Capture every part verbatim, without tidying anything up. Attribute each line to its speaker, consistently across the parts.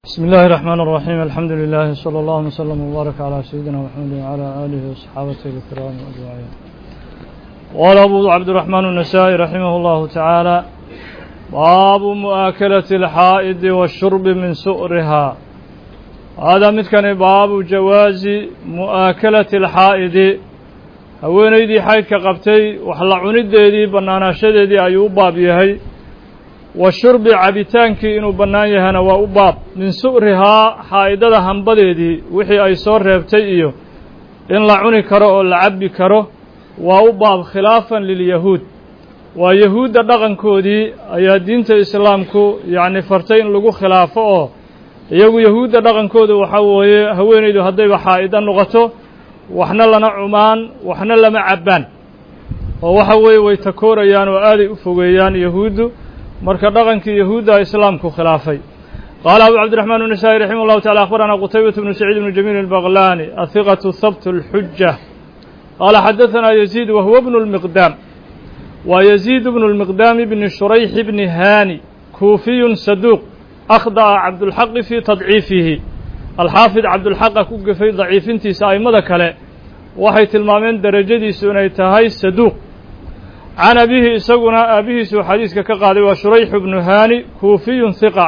Speaker 1: بسم الله الرحمن الرحيم الحمد لله صلى الله وسلم وبارك على سيدنا محمد وعلى آله وصحابته الكرام أجمعين. قال أبو عبد الرحمن النسائي رحمه الله تعالى: باب مؤاكلة الحائض والشرب من سؤرها. هذا مثل باب جواز مؤاكلة الحائض. haweenaydii xaydka qabtay wax la cunideedii banaanaashadeedii ayuu u baab yahay, wa shurbi cabitaankii inuu bannaan yahana waa u baab, min su'rihaa xaa'idada hambadeedii wixii ay soo reebtay iyo in la cuni karo oo la cabbi karo waa u baab, khilaafan lilyahuud. waa yahuudda dhaqankoodii ayaa diinta islaamku yacni fartay in lagu khilaafo, oo iyagu yahuudda dhaqankooda waxaa weeye haweenaydu haddayba xaa'ida noqoto waxna lana cumaan waxna lama cabbaan, oo waxa weeye way takoorayaan oo aaday u fogeeyaan yahuuddu. marka dhaqankii yahuudda islaamku khilaafay. qaala abu cabdiraxmaan النasaa'i raximah اllahu tacala akhbarana qutaybaة bnu saciid bnu jamiil الbaqlani ahiqaةu habt اlxuja qaala xadaثana yaziid wa huwa bnu اlmiqdaam wa yaziid bnu اlmiqdaami bni shurayx bni haani kuufiyun saduuq akhda'a cabdulxaqi fii tadciifihi. alxaafid cabdulxaqa ku gafay daciifintiisa a'immada kale waxay tilmaameen derajadiisu inay tahay saduuq. can abihi isaguna aabihiisuu xadiiska ka qaaday waa shurayx bnu haani kuufiyun hiqa.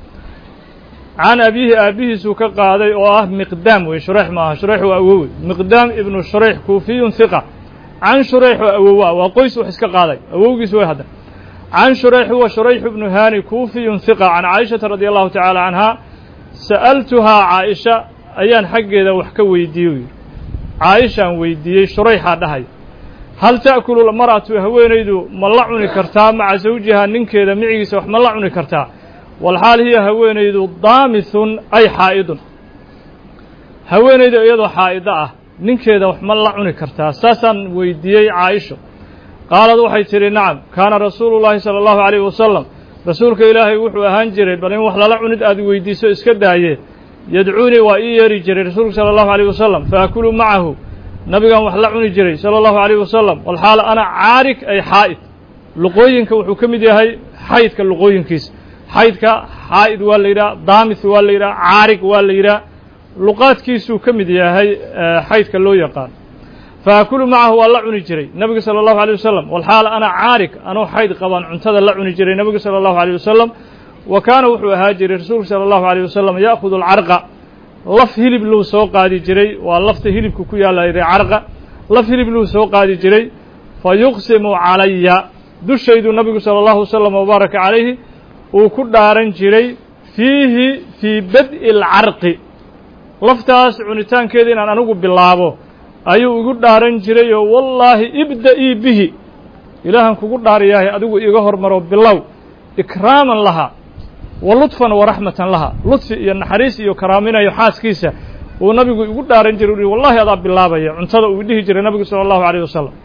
Speaker 1: can abihi aabihiisuu ka qaaday oo ah miqdaam wey, shurayx maaha, shurayx waa awowe, miqdaam ibnu shurayx kuufiyun hiqa. can shurayx waa awowa, waa qoys wax iska qaaday, awowgiis way hadda. can shurayx huwa shurayx bnu haani kuufiyun hiqa. can caaishata radi allahu tacaala canha sa'altuhaa caaisha ayaan xaggeeda wax ka weydiiyey. caaishaan weydiiyey, shurayxaa dhahay: hal ta'kulu lmar'atu haweenaydu ma la cuni kartaa maca zawjihaa ninkeeda micigiisa wax ma la cuni kartaa walxaal hiya haweenaydu daamithun ay xaa'idun. haweenayda iyadoo xaa'ido ah ninkeeda wax ma la cuni kartaa? saasaan weydiiyey caaisho. qaalad waxay tidhi: nacam, kaana rasuulu llaahi sala allahu calayhi wasalam rasuulka ilaahay wuxuu ahaan jiray, bal in wax lala cunid aad weydiiso iska daaye, yadcuunii waa ii yeeri jiray rasuulku sala allahu calayh wasalam, faakulu macahu nabigaan wax la cuni jiray sala allahu calayh wasalam walxaal ana caarig ay xaa'id. luqooyinka wuxuu ka mid yahay xaydka luqooyinkiisa. xaydka xaa'id waa la yidhaha, daamith waa la yidhaha, caarig waa la yidhaha, luqaadkiisuu ka mid yahay xaydka loo yaqaan. faakulu macahu waa la cuni jiray nabiga sala allahu alayh wasalam walxaal ana caarig anoo xayd qabaan cuntada la cuni jiray nabiga sala allahu alayh wasalam. wa kaana wuxuu ahaa jiray rasuulku sala allahu alayh wasalam ya'khudu alcarqa, laf hilib luu soo qaadi jiray, waa lafta hilibka ku yaalla yidhi carqa, laf hilib luu soo qaadi jiray, fa yuqsimu calaya, dushaydu nabigu sala allahu wasalam wabaaraka calayhi uu ku dhaaran jiray, fiihi fii bad'i alcarqi, laftaas cunitaankeeda inaan anigu bilaabo ayuu igu dhaaran jiray, oo wallaahi ibda'ii bihi, ilaahan kugu dhaariyahay adigu iiga hormaro bilow, ikraaman laha wa ludfan wa raxmatan laha, ludfi iyo naxariis iyo karaaminayo xaaskiisa uu nabigu igu dhaaran jiray, uhi wallahi adaa bilaabaya cuntada uu dhihi jiray nabigu sala allahu alayh wasalam.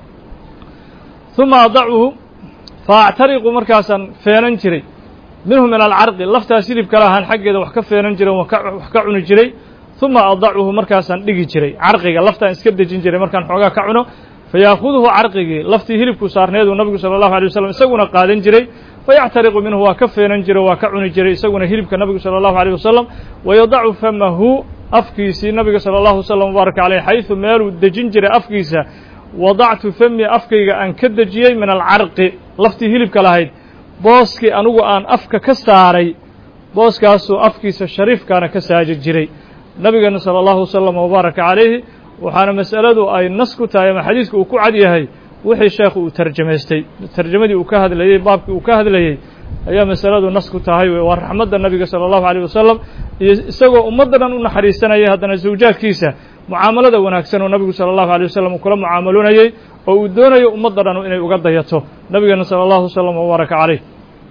Speaker 1: uma adacuhu fa actariqu, markaasaan feenan jiray, minhu min alcarqi, laftaas hilibka lahaan xaggeeda wax ka feenan jiray, wax ka cuni jiray. uma adacuhu, markaasaan dhigi jiray carqiga, laftaan iska dejin jiray markaan xoogaa ka cuno, fayaakuduhu carqigii laftii hilibku saarneeduu nabigu sala allahu alay wasalam isaguna qaadan jiray, fayactariqu minhu waa ka feenan jiray, waa ka cuni jiray isaguna hilibka nabigu sala allahu alayh wasalam. wayadacu famahu, afkiisii nabiga sala allahu wasalam mubaaraka caleyh, xaysu meeluu dejin jiray afkiisa, wadactu fami, afkayga aan ka dejiyey, min alcarqi, laftii hilibka lahayd booskii anigu aan afka ka saaray, booskaasuu afkiisa shariifkaana ka saaji jiray nabigeena sala allahu wasalam wabaaraka calayhi. waxaana mas'aladu ay nas ku tahay ama xadiiska uu ku cad yahay wixii sheekhu uu tarjamaystay, tarjamadii uu ka hadlayey, baabkii uu ka hadlayey ayaa masaladu nas ku tahay. waa raxmadda nabiga sala allahu alayh wasalam, iyo isagoo ummadda dhan u naxariisanayay, haddana zawjaadkiisa mucaamalada wanaagsan oo nabigu sala allahu alay wasalam uu kula mucaamaloonayey, oo uu doonayo ummadda dhan inay uga dayato nabigeena sala allahu wasalam wabaaraka calayh.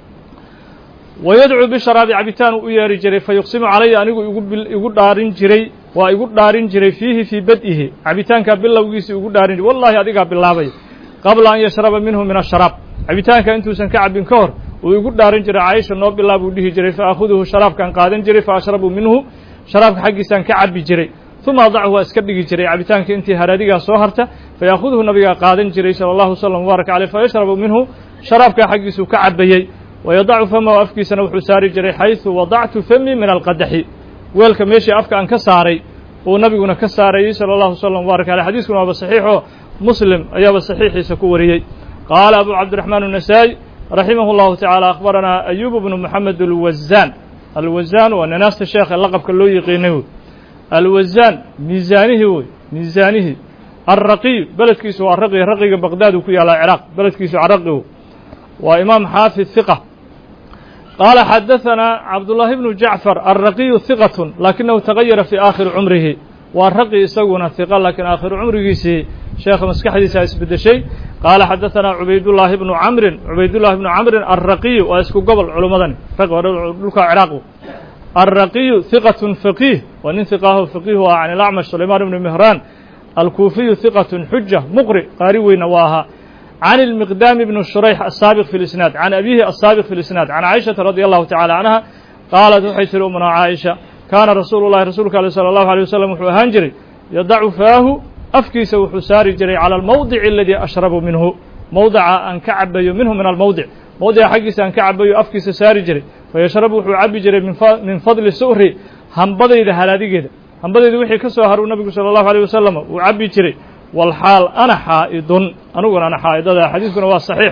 Speaker 1: wayadcuu bisharaabi, cabitaan u yeeri jiray, fa yuqsimu calaya, anigu igu dhaarin jiray, waa igu dhaarin jiray, fiihi fii bad'ihi, cabitaankaa bilowgiisii ugu dhaarin jiray, wallahi adigaa bilaabay, qabla an yashraba minhu min asharaab, cabitaanka intuusan ka cabbin ka hor uu igu dhaarin jiray, caaisha noo bilaab uu dhihi jiray, fa aakhuduhu, sharaabkaan qaadan jiray, fa ashrabu minhu, sharaabka xaggiisaan ka cabbi jiray. uma adachu, waa iska dhigi jiray cabitaanka intii haraadigaa soo harta, fa yaakuduhu nabigaa qaadan jiray sala allahu wasalam mubaaraka caleyh, fa yashrabu minhu, sharaabkaa xaggiisuu ka cabbayey. ويضع فمه أفكيسنا وحساري جري حيث وضعت فمي من القدح ويلك ماشي أفك أن كساري ونبينا كساري صلى الله عليه وسلم وبارك على حديثنا بصحيحه مسلم أياب الصحيح سكوري. قال أبو عبد الرحمن النسائي رحمه الله تعالى أخبرنا أيوب بن محمد الوزان الوزان وأن ناس الشيخ اللقب كله يقينه الوزان ميزانه هو ميزانه الرقي بلد كيسو الرقي الرقي بغداد وكي على العراق بلد كيسو عرقه وإمام حافظ ثقة. قال حدثنا عبد الله بن جعفر الرقي ثقة لكنه تغير في آخر عمره والرقي يسونا ثقة لكن آخر عمره سي شيخ مسك حديث يسبد شيء. قال حدثنا عبيد الله بن عمرو عبيد الله بن عمرو الرقي واسكو قبل علماء فقه العراق الرقي ثقة فقيه وإن ثقاه فقيه عن الأعمش سليمان بن مهران الكوفي ثقة حجة مقرئ قارئ نواها عن المقدام بن الشريح السابق في الإسناد عن أبيه السابق في الإسناد عن عائشة رضي الله تعالى عنها قالت حيث أمنا عائشة كان رسول الله رسولك صلى الله عليه وسلم هنجري يضع فاه أفكيس وحساري جري على الموضع الذي أشرب منه موضع أن كعبي منه من الموضع موضع حقيس أن كعبي أفكيس ساري جري فيشرب وعبي جري من فضل السؤر هم بدأ إذا هلادي كده هم بدأ إذا وحي كسوه النبي صلى الله عليه وسلم وعبي جري والحال أنا حائض أنا أنا حائض هذا حديث هو صحيح.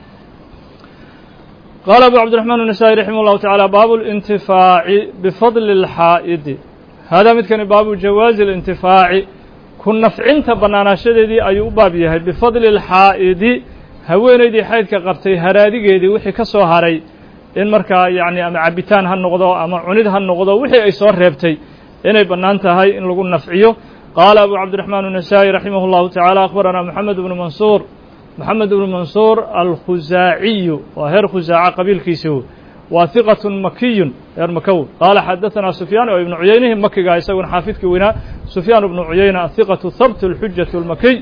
Speaker 1: قال أبو عبد الرحمن النسائي رحمه الله تعالى باب الانتفاع بفضل الحائض هذا مثل باب جواز الانتفاع كن نفعنت بنانا شديدي أيو بابيها بفضل الحائض هوينيدي حيث كقبتي هراديgeedii wixii ka soo haray in marka yaani ama cabitaan ha noqdo ama cunid ha noqdo wixii ay soo reebtay inay banaan tahay in lagu nafciyo. قال أبو عبد الرحمن النسائي رحمه الله تعالى أخبرنا محمد بن منصور محمد بن منصور الخزاعي وهر خزاعة قبيل كيسو وثقة مكي غير مكو. قال حدثنا سفيان وابن عيينة مكي قايسون حافظ كوينا سفيان بن عيينة الثقة ثبت الحجة المكي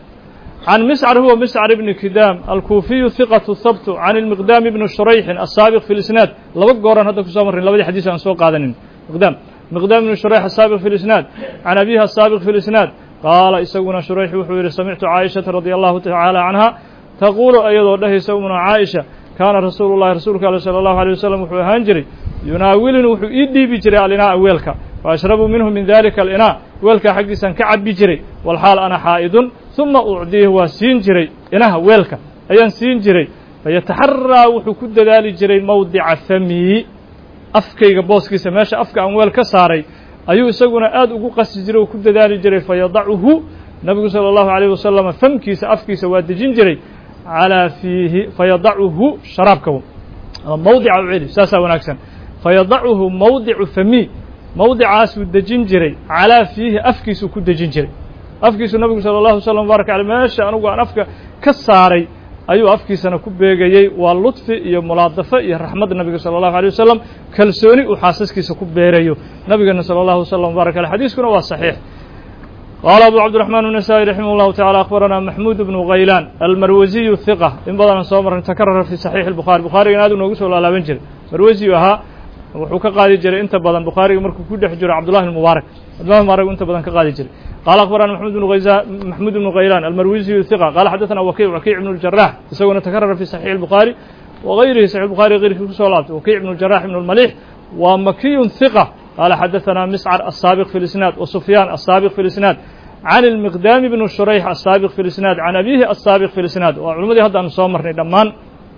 Speaker 1: عن مسعر هو مسعر بن كدام الكوفي ثقة ثبت عن المقدام بن شريح السابق في الإسناد لبق قرن هذا كسامر لبدي حديث عن سوق هذا مقدام مقدام بن شريح السابق في الإسناد عن أبيها السابق في الإسناد قال يسونا شريح وحوير سمعت عائشة رضي الله تعالى عنها تقول أيضا له يسونا عائشة كان رسول الله رسولك صلى الله عليه وسلم وحوي هنجري يناولني وحوي إيدي بجري على الإناء ويلك فأشرب منه من ذلك الإناء ويلك حقيسا كعب بجري والحال أنا حائض ثم أعديه وسين جري إنها ويلك أيان سين جري فيتحرى وحو كد ذلك جري موضع فمي afkayga booskiisa meesha afka aan weel ka saaray ayuu isaguna aad ugu qasi jiray oo ku dadaali jiray fayadahu nabigu sallallahu alayhi wasallam famkiisa afkiisa waa dejin jiray ala fihi fayadahu sharabka mawdi'a wili saasa wanaagsan fayadahu mawdi'u fami mawdi'aas uu dejin jiray ala fihi afkiisa ku dejin jiray afkiisa nabigu sallallahu alayhi wasallam baraka alayhi meesha anigu aan afka ka saaray ayuu afkiisana ku beegayay waa lutfi iyo mulaadafa iyo raxmad nabiga sallallahu alayhi wasallam kalsooni uu xaasaskiisa ku beerayo nabigana sallallahu alayhi wasallam baraka al hadiiskuna waa sahih. قال أبو عبد الرحمن النسائي رحمه الله تعالى أخبرنا محمود بن غيلان المروزي الثقة إن بدنا صامر تكرر في صحيح البخاري بخاري نادو نوجس ولا لا بنجر مروزي وها وحكى قاضي جري أنت بدن بخاري مركو كل حجر عبد الله المبارك عبد الله المبارك وأنت بدن كقاضي جري. قال أخبرنا محمود بن غيزان محمود بن غيلان المروزي الثقة قال حدثنا وكيع وكيع بن الجراح يسوي نتكرر في صحيح البخاري وغيره صحيح البخاري غيره في صلاة وكيع بن الجراح بن المليح ومكي ثقة قال حدثنا مسعر السابق في الإسناد وسفيان السابق في الإسناد عن المقدام بن الشريح السابق في الإسناد عن أبيه السابق في الإسناد وعلمدي هذا نصامر دمان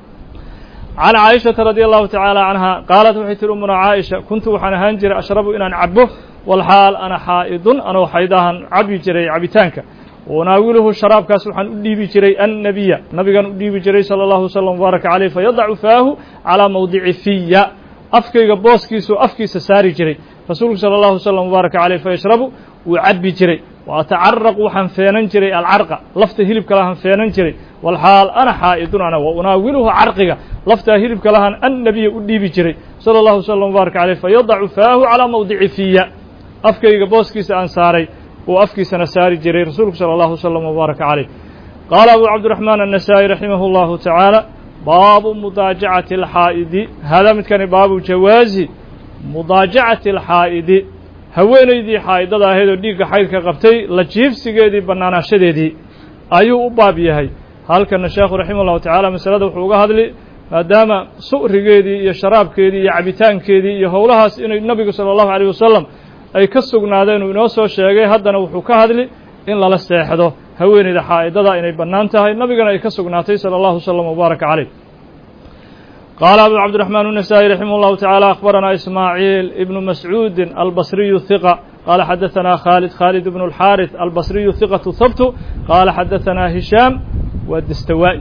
Speaker 1: عن عائشة رضي الله تعالى عنها قالت وحيت أمنا عائشة كنت وحنا هنجر أشرب إن عبه والحال أنا حائض أنا وحيدها عبي جري عبيتانك وناوله الشراب كاسوحا أدي بجري النبي نبي كان أدي بجري صلى الله عليه وسلم وبارك عليه فيضع فاه على موضع فيا أفكي بوسكيس وأفكيس ساري جري رسول صلى الله عليه وسلم وبارك عليه فيشرب وعبي جري وأتعرق وحنفينا جري العرق لفت هلب كلها فينا جري والحال أنا حائض أنا وناوله عرقك لفت هلب كلها النبي أدي بجري صلى الله عليه وسلم وبارك عليه فيضع فاه على موضع فيا أفكي بوسكيس أنصاري وأفكيس نساري جري رسولك صلى الله عليه وسلم وبارك عليه. قال أبو عبد الرحمن النسائي رحمه الله تعالى باب مضاجعة الحائض هذا متكن باب جواز مضاجعة الحائض haweenaydii xaydada ahayd oo dhiigga xaydka qabtay la jiifsigeedii bannaanaashadeedii ayuu u baab yahay halkan sheekhu raximahullahu tacaala masalada wuxuu uga hadli maadaama su'rigeedii iyo sharaabkeedii iyo cabitaankeedii iyo howlahaas inay nabigu sala allahu alayh wasalam ay ka sugnaadeen uu inoo soo sheegay haddana wuxuu ka hadli in lala seexdo haweeneyda xaa'idada inay bannaan tahay nabigana ay ka sugnaatay sala allahu wasalam wabaaraka caleyh qaala abu cabdiraxmaan النasaaئي raximah اllahu taعaalى akhbaranaa ismaaciil ibnu mascuudin albasriyu hiqa qaala xadaثanaa khaalid khaalid ibnu اlxaariث albasriyu hiqatu habtu qaala xadaثanaa hishaam waa dastawaa'i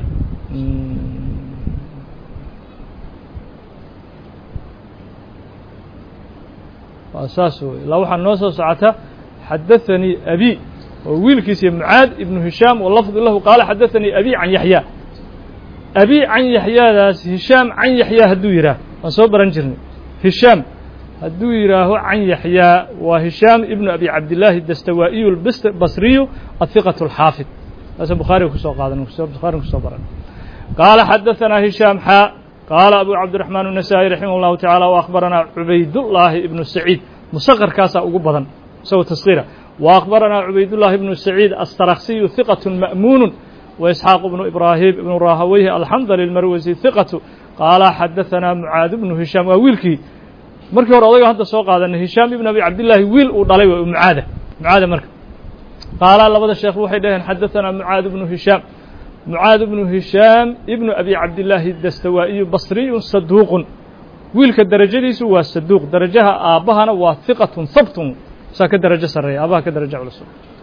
Speaker 1: saas wey ilaa waxaa noo soo socota xadaثanii abi oo wiilkiisa mucaad ibnu hishaam oo lafdu lahu qaala xadaثanii abi can yaxya abi can yaxyaadaas hishaam can yaxyaa hadduu yidhaah waan soo baran jirnay hishaam hadduu yidhaaho can yaxyaa waa hishaam ibnu abi cabdillaahi dastawaa'iyu albasriyu ahiqatu alxaafid taasa bukhaariga kusoo qaadan bukhaariga kusoo baran qaala xadaثanaa hishaam xaa qaala abu cabdiraxmaan النasaaئي raximah اllahu taعaalى wa akhbaranaa cubaydullaahi ibnu saciid musaqarkaasaa ugu badan isagoo taskiira wa akhbaranaa cubaydullaahi ibnu saciid astaraksiyu hiqaة ma'muunu وإسحاaq بن إبراهيم بن rahaweyhi alxandli الmarwasi ثiqatu qaala xadaثanaa mucaad bnu hishaam waa wiilkii markii hore odayga hadda soo qaadanay hishaam ibn abi cabdillaahi wiil uu dhalay w mucaada mucaada marka qaala labada sheekh waxay dhaheen xadaثanaa mucaad bnu hishaam mucaad bnu hishaam ibnu abi cabdillaahi dastawaa'iyu basriyu saduuqun wiilka derajadiisu waa saduuq darajaha aabbahana waa hiqatun habtun saa ka darajo sarreeya aabaha ka darajo culus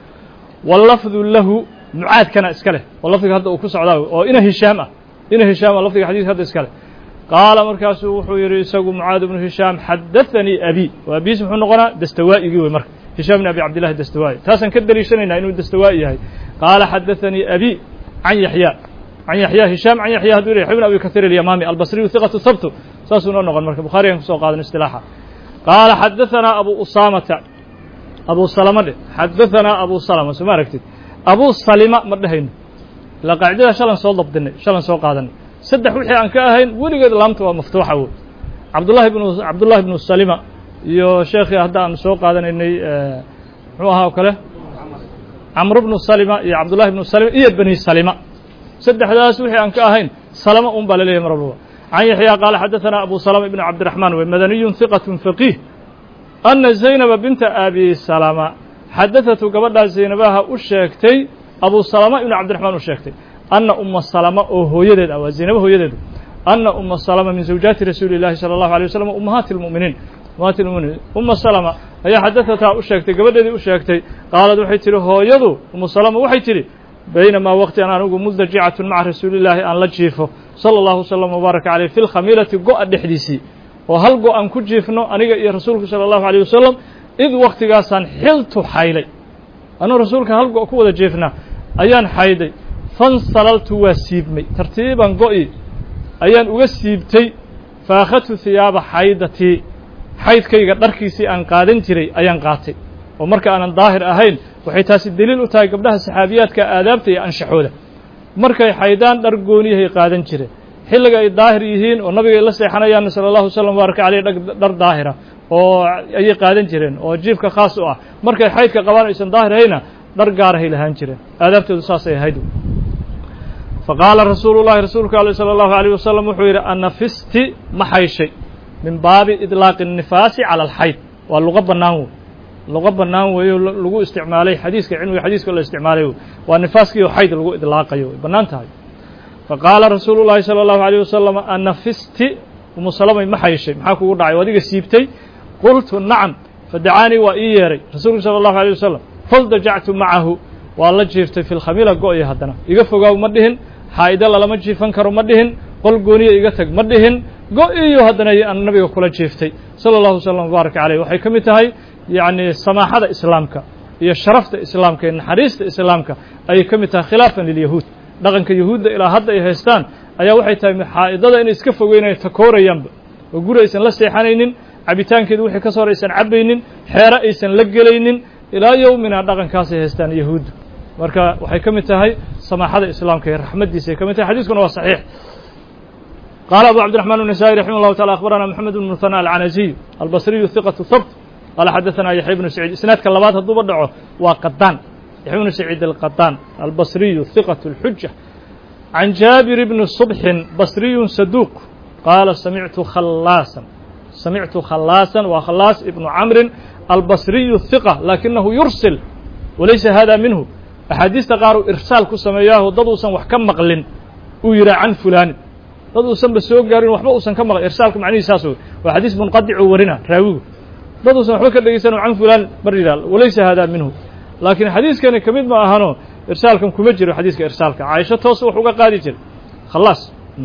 Speaker 1: wlafdu lahu mucaadkana iska leh oo lafdiga hadda uu ku socdaa oo ina hishaam ah ina hishaam ah lafdiga xadiiska hadda iska leh qaala markaasuu wuxuu yidhi isagu mucaad ibnu hishaam xadaثanii abi oo abiis muxuu noqonaa dastawaa'igii wey marka hishaam ibn abi cabdillahi dastawaa'i taasaan ka deliishanaynaa inuu dastawaa'i yahay qaala xadaثanii abi can yaxya can yaxya hishaam can yaxya hadduu yidhi ibn abi kahiir alyamaami albasriyu hiqatu habtu saasuu noo noqon marka bukhaarigan kusoo qaadan istilaaxa qaala xadaثanaa abu usaamata abu salama dheh xadaثanaa abu salama soo ma aragtid abu salima ma dhehayno ilaa qaacidada shalan soo dabdinay shalan soo qaadanay saddex wixii aan ka ahayn weligeed laamta waa maftuuxa wey cabdullahi bnu cabdullahi bnu salima iyo sheekhii hadda aan soo qaadanaynay muxuu ahaa oo kale camr bnu salima iyo cabdullahi bnu salima iyo bani salima saddexdaas wixii aan ka ahayn salama un baa laleeyahay mar walbaba can yaxya qaala xadaثanaa abu salama ibnu cabdiraxmaan wey madaniyun hiqat faqiih ana zaynaba binta abi salama xadaثatu gabadhaa zaynabaha u sheegtay abu salama ibnu cabdiraxmaan u sheegtay anna uma salama oo hooyadeed ah waa zaynaba hooyadeedu anna uma salama min zawjaati rasuuli اllahi salى اllahu alيه waslm ummahaati اlmu'miniin ummahaati اlmu'miniin uma salama ayaa xadaثataa u sheegtay gabadheedii u sheegtay qaalad waxay tihi hooyadu umu salama waxay tidhi baynamaa waqti an anigu mudajicatun maca rasuuli llaahi aan la jiifo salى اllahu wslam wbaaraka caleyh fi lkhamiilati go-a dhexdiisii oo hal go aan ku jiifno aniga iyo rasuulku salى اllahu alيه wasalam id waktigaasaan xiltu xayday anuu rasuulka hal go' ku wada jeefnaa ayaan xayday fansalaltu waa siibmay tartiiban go'i ayaan uga siibtay faakhadtu hiyaaba xaydatii xaydkayga dharkiisii aan qaadan jiray ayaan qaatay oo marka aanan daahir ahayn waxay taasi deliil u tahay gabdhaha saxaabiyaadka aadaabta iyo anshaxooda markay xaydaan dhar gooniyahay qaadan jireen xilliga ay daahir yihiin oo nabiga ay la seexanayaan sala allahu wasalam baaraka caleyh dhar daahira oo ayay qaadan jireen oo jiifka khaas u ah markay xaydka qabaan aysan daahir ahayna dhar gaarahay lahaan jireen aadaabtoodu saasay ahayd faqaala rasuulu llahi rasuulka ale salى اllahu alيyh wasalam wuxuu yidhi anafisti ma xayshay min baabi idlaaqi الnifaasi calى alxayd waa luqo bannaan wey luqo bannaan weeyo lagu isticmaalay xadiiska cilmiga xadiiska la isticmaalay wey waa nifaaskii oo xayd lagu idlaaqayo way bannaan tahay faqaala rasuulu llahi salى اllahu alيyh wasalam anafisti umu salamay ma xayshay maxaa kugu dhacay o adiga siibtay qultu nacam fadacaanii waa ii yeeray rasuulku salى اllahu alيه wasalam faldajactu macahu waa la jiiftay fi lkhamiila go-ya haddana iga fogaaw ma dhihin xaa'ido lalama jiifan karo ma dhihin qol gooniya iga tag ma dhihin go-iyo haddana aan nabiga kula jiiftay salى اllahu wslam wbaaraka caleyh waxay ka mid tahay yacni samaaxada islaamka iyo sharafta islaamka iyo naxariista islaamka ayay ka mid tahay khilaafan lilyahuud dhaqanka yahuudda ilaa hadda ay haystaan ayaa waxay tahay xaa'idada inay iska fogeynayo takoorayaanba oo guri aysan la seexanaynin cabitaankeedu wixii ka soo hor aysan cabaynin xeero aysan la gelaynin ilaa yowmina dhaqankaasay haystaan yahuuddu marka waxay ka mid tahay samaaxada islaamka iyo raxmaddiisa ay ka mid tahay xadiiskuna waa saxiix qaala abu cabdiraxmaan النasaaئي raximah اllahu taala akhbarana moxamed bn muhanى alcanaziy albasriyu hiqatu habt qaala xadaثanaa yaxya bnu saciid isnaadka labaad hadduuba dhaco waa qadaan yaxya bnu saciid alqadaan albasriyu hiqatu اlxuja عن جابر بن صبح بصري صدوق قال سمعت خلاسا سمعت خلاسا وخلاس ابن عمرو البصري الثقة لكنه يرسل وليس هذا منه أحاديث قاروا إرسال كسمياه ضدوسا وحكم مقلن ويرى عن فلان ضدوسا بسوق قارين وحبوسا كم إرسالكم معني ساسو وحديث منقطع ورنا راوي ضدوسا وحكم ليسان عن فلان برجال وليس هذا منه لكن حديث كان كميد ما أهانو إرسالكم كمجر حديث إرسالك عائشة توصل وحقا قادجر خلاص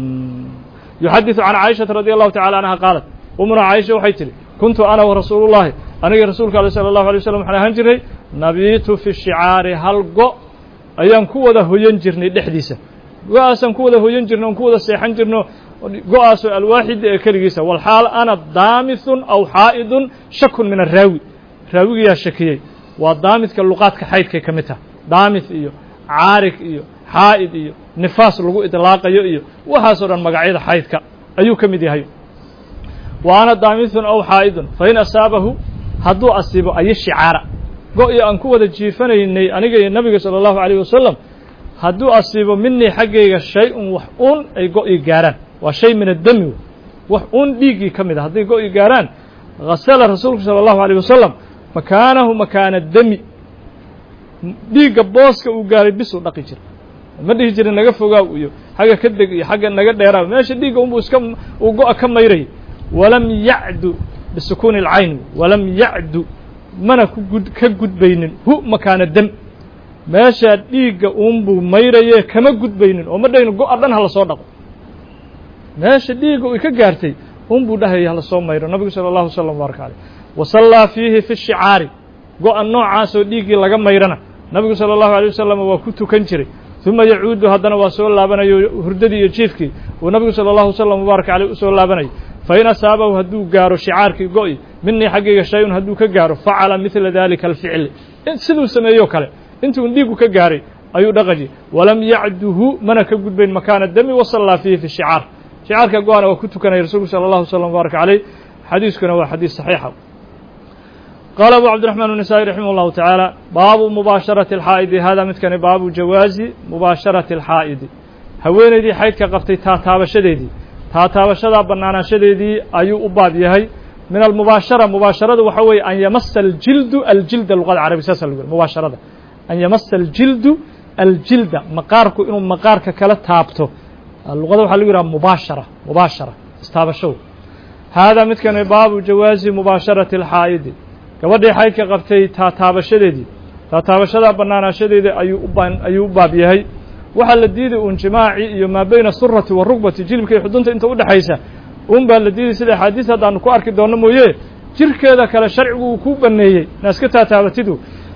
Speaker 1: يحدث عن عائشة رضي الله تعالى عنها قالت أمنا عائشة وحيتري كنت أنا ورسول الله أنا رسولك صلى الله عليه وسلم حنا هنجري نبيت في الشعار هل قو أيام كوده هو ينجرني دحديسة قاسم كوده هو ينجرنا وكوده سيحنجرنا قاس الواحد كرجيسة والحال أنا ضامث أو حائد شك من الراوي راوي يا شكيي والضامث كاللغات كحيد كمتها ضامث إيو عارك إيو حائد إيو نفاس لغو إطلاق إيو إيو وحاصر المقاعد حيد ك أيو كمدي هيو وأنا ضامث أو حائد فإن أصابه هدو أصيبه أي الشعار قوي أن كوة جيفنا إني أنا النبي صلى الله عليه وسلم هدو أصيبه مني حقيقة شيء وحقون أي قوي جاران وشيء من الدم وحقون بيجي كمده هدو قوي جاران غسل الرسول صلى الله عليه وسلم مكانه مكان الدم dhiigga booska uu gaaray bis u dhaqi jir ma dhihi jirin naga fogaa iyo xaga ka deg iyo xaga naga dheeraa meesha dhiigga uu iska uu go'a ka mayray walam ya'du bisukun al-ayn walam ya'du mana ku gud ka gudbaynin hu makaana dam meesha dhiigga uu buu mayraye kama gudbaynin oo ma dhayno go'a dhan hala soo dhaqo meesha dhiigga uu ka gaartay uu buu dhahay hala soo mayro nabiga sallallahu alayhi wasallam baraka wa salla fihi fi ash-shi'ari go'a noocaas oo dhiigii laga mayrana nabigu sallallahu alayhi wasallam waa ku tukan jiray thumma yacuudu hadana waa soo laabanayo hurdadii iyo jiifkii oo nabigu sallallahu alayhi wasallam mubarak alayhi soo laabanayo fa ina saabahu haduu gaaro shicaarkii go'i minni xaqiiqa shayun haduu ka gaaro facala mithla dalika al-fi'l sidoo sameeyo kale intuu dhiigu ka gaaray ayuu dhaqaji walam ya'duhu mana ka gudbayn makaana dami wa salla fihi fi shicaar shicaarka go'ana waa ku tukanay rasuulku sallallahu alayhi wasallam mubarak alayhi xadiiskuna waa xadiis saxiix قال أبو عبد الرحمن النسائي رحمه الله تعالى باب مباشرة الحائض هذا مثل باب جواز مباشرة الحائض هوينيدي حيث كقفتي تاتابشديدي تاتابشدا بنانا شديدي أيو أباب يهي من المباشرة مباشرة وحوي أن يمس الجلد الجلد اللغة العربية ساسا مباشرة أن يمس الجلد الجلد مقارك إنه مقارك كلا تابته اللغة وحلوية مباشرة مباشرة استابشو هذا مثل باب جواز مباشرة الحائض gabadhii xaydka qabtay taataabashadeedii taataabashada banaanaashadeedii ayuu u baan ayuu u baab yahay waxa la diiday uun jimaaci iyo ma bayna surrati wa rugbati jilibka iyo xudunta inta u dhaxaysa uun baa la diiday sida xadiis hadaan ku arki doono mooyee jirkeeda kale sharcigu uu ku baneeyay naaska taataabatidu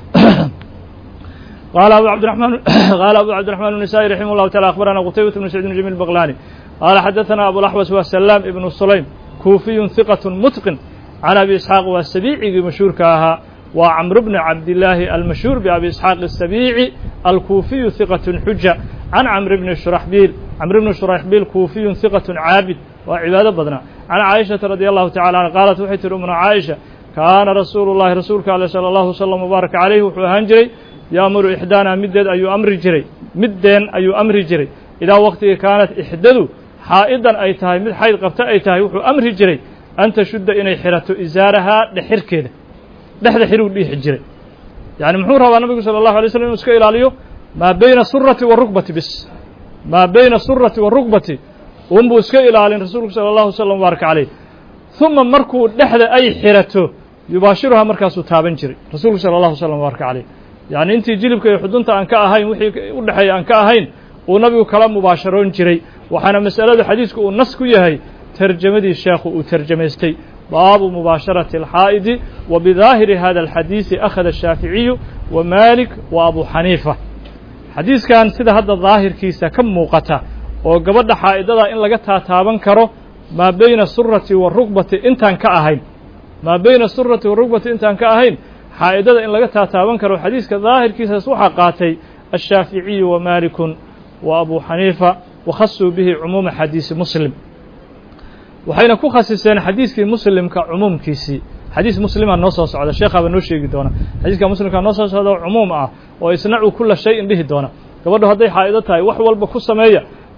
Speaker 1: قال أبو عبد الرحمن قال أبو عبد الرحمن النسائي رحمه الله تعالى أخبرنا قتيبة بن سعيد بن جميل البغلاني قال حدثنا أبو الأحوص والسلام ابن السليم كوفي ثقة متقن عن أبي إسحاق والسبيعي مشهور كاها وعمر بن عبد الله المشهور بأبي إسحاق السبيعي الكوفي ثقة حجة عن عمرو بن شرحبيل عمرو بن شرحبيل كوفي ثقة عابد وعبادة بدنا عن عائشة رضي الله تعالى عنها قالت وحيت أمنا عائشة كان رسول الله رسولك عليه صلى الله وسلم وبارك عليه وحوهان يأمر إحدانا مدد أي أمر جري مدين أي أمر جري إذا وقت كانت إحدده حائضا أي تهي مد حيض قبتا أي تهي وحو أمر جري أن تشد إني حرته إزارها لحر كده لحد حرو ليه حجري يعني محورها والنبي صلى الله عليه وسلم اسكا إلاليو ما بين السرة والركبة بس ما بين السرة والركبة وانبو اسكا إلالي رسولك صلى الله عليه وسلم وبارك عليه ثم مركو لحد أي حرته يباشرها مركز تابن جري رسولك صلى الله عليه وسلم وبارك عليه يعني انت جلبك يحدونت أنك أهين وحي ودحي أنك أهين ونبي كلام مباشرون جري وحنا مسألة حديثك ونسكو يهي ترجمة الشيخ وترجمتي باب مباشرة الحائض وبظاهر هذا الحديث أخذ الشافعي ومالك وأبو حنيفة حديث كان سيدا هذا الظاهر كيسا كم موقتا وقبض حائضة إن لقتها تابن كرو ما بين السرة والركبة انتان كأهين ما بين السرة والركبة انتان كأهين حائضة إن لقتها تابن كرو حديث كظاهر كيسا سوحا قاتي الشافعي ومالك وأبو حنيفة وخصوا به عموم حديث مسلم waxayna ku khasiseen xadiiskii muslimka umumkiisi xadiis muslima noo soo socda sheekha baa noo sheegi doona xadiiska muslimka noo soo socda umum ah oo isnaacu kullu shay indhihi doona gabadhu haday xaayado tahay wax walba ku sameeya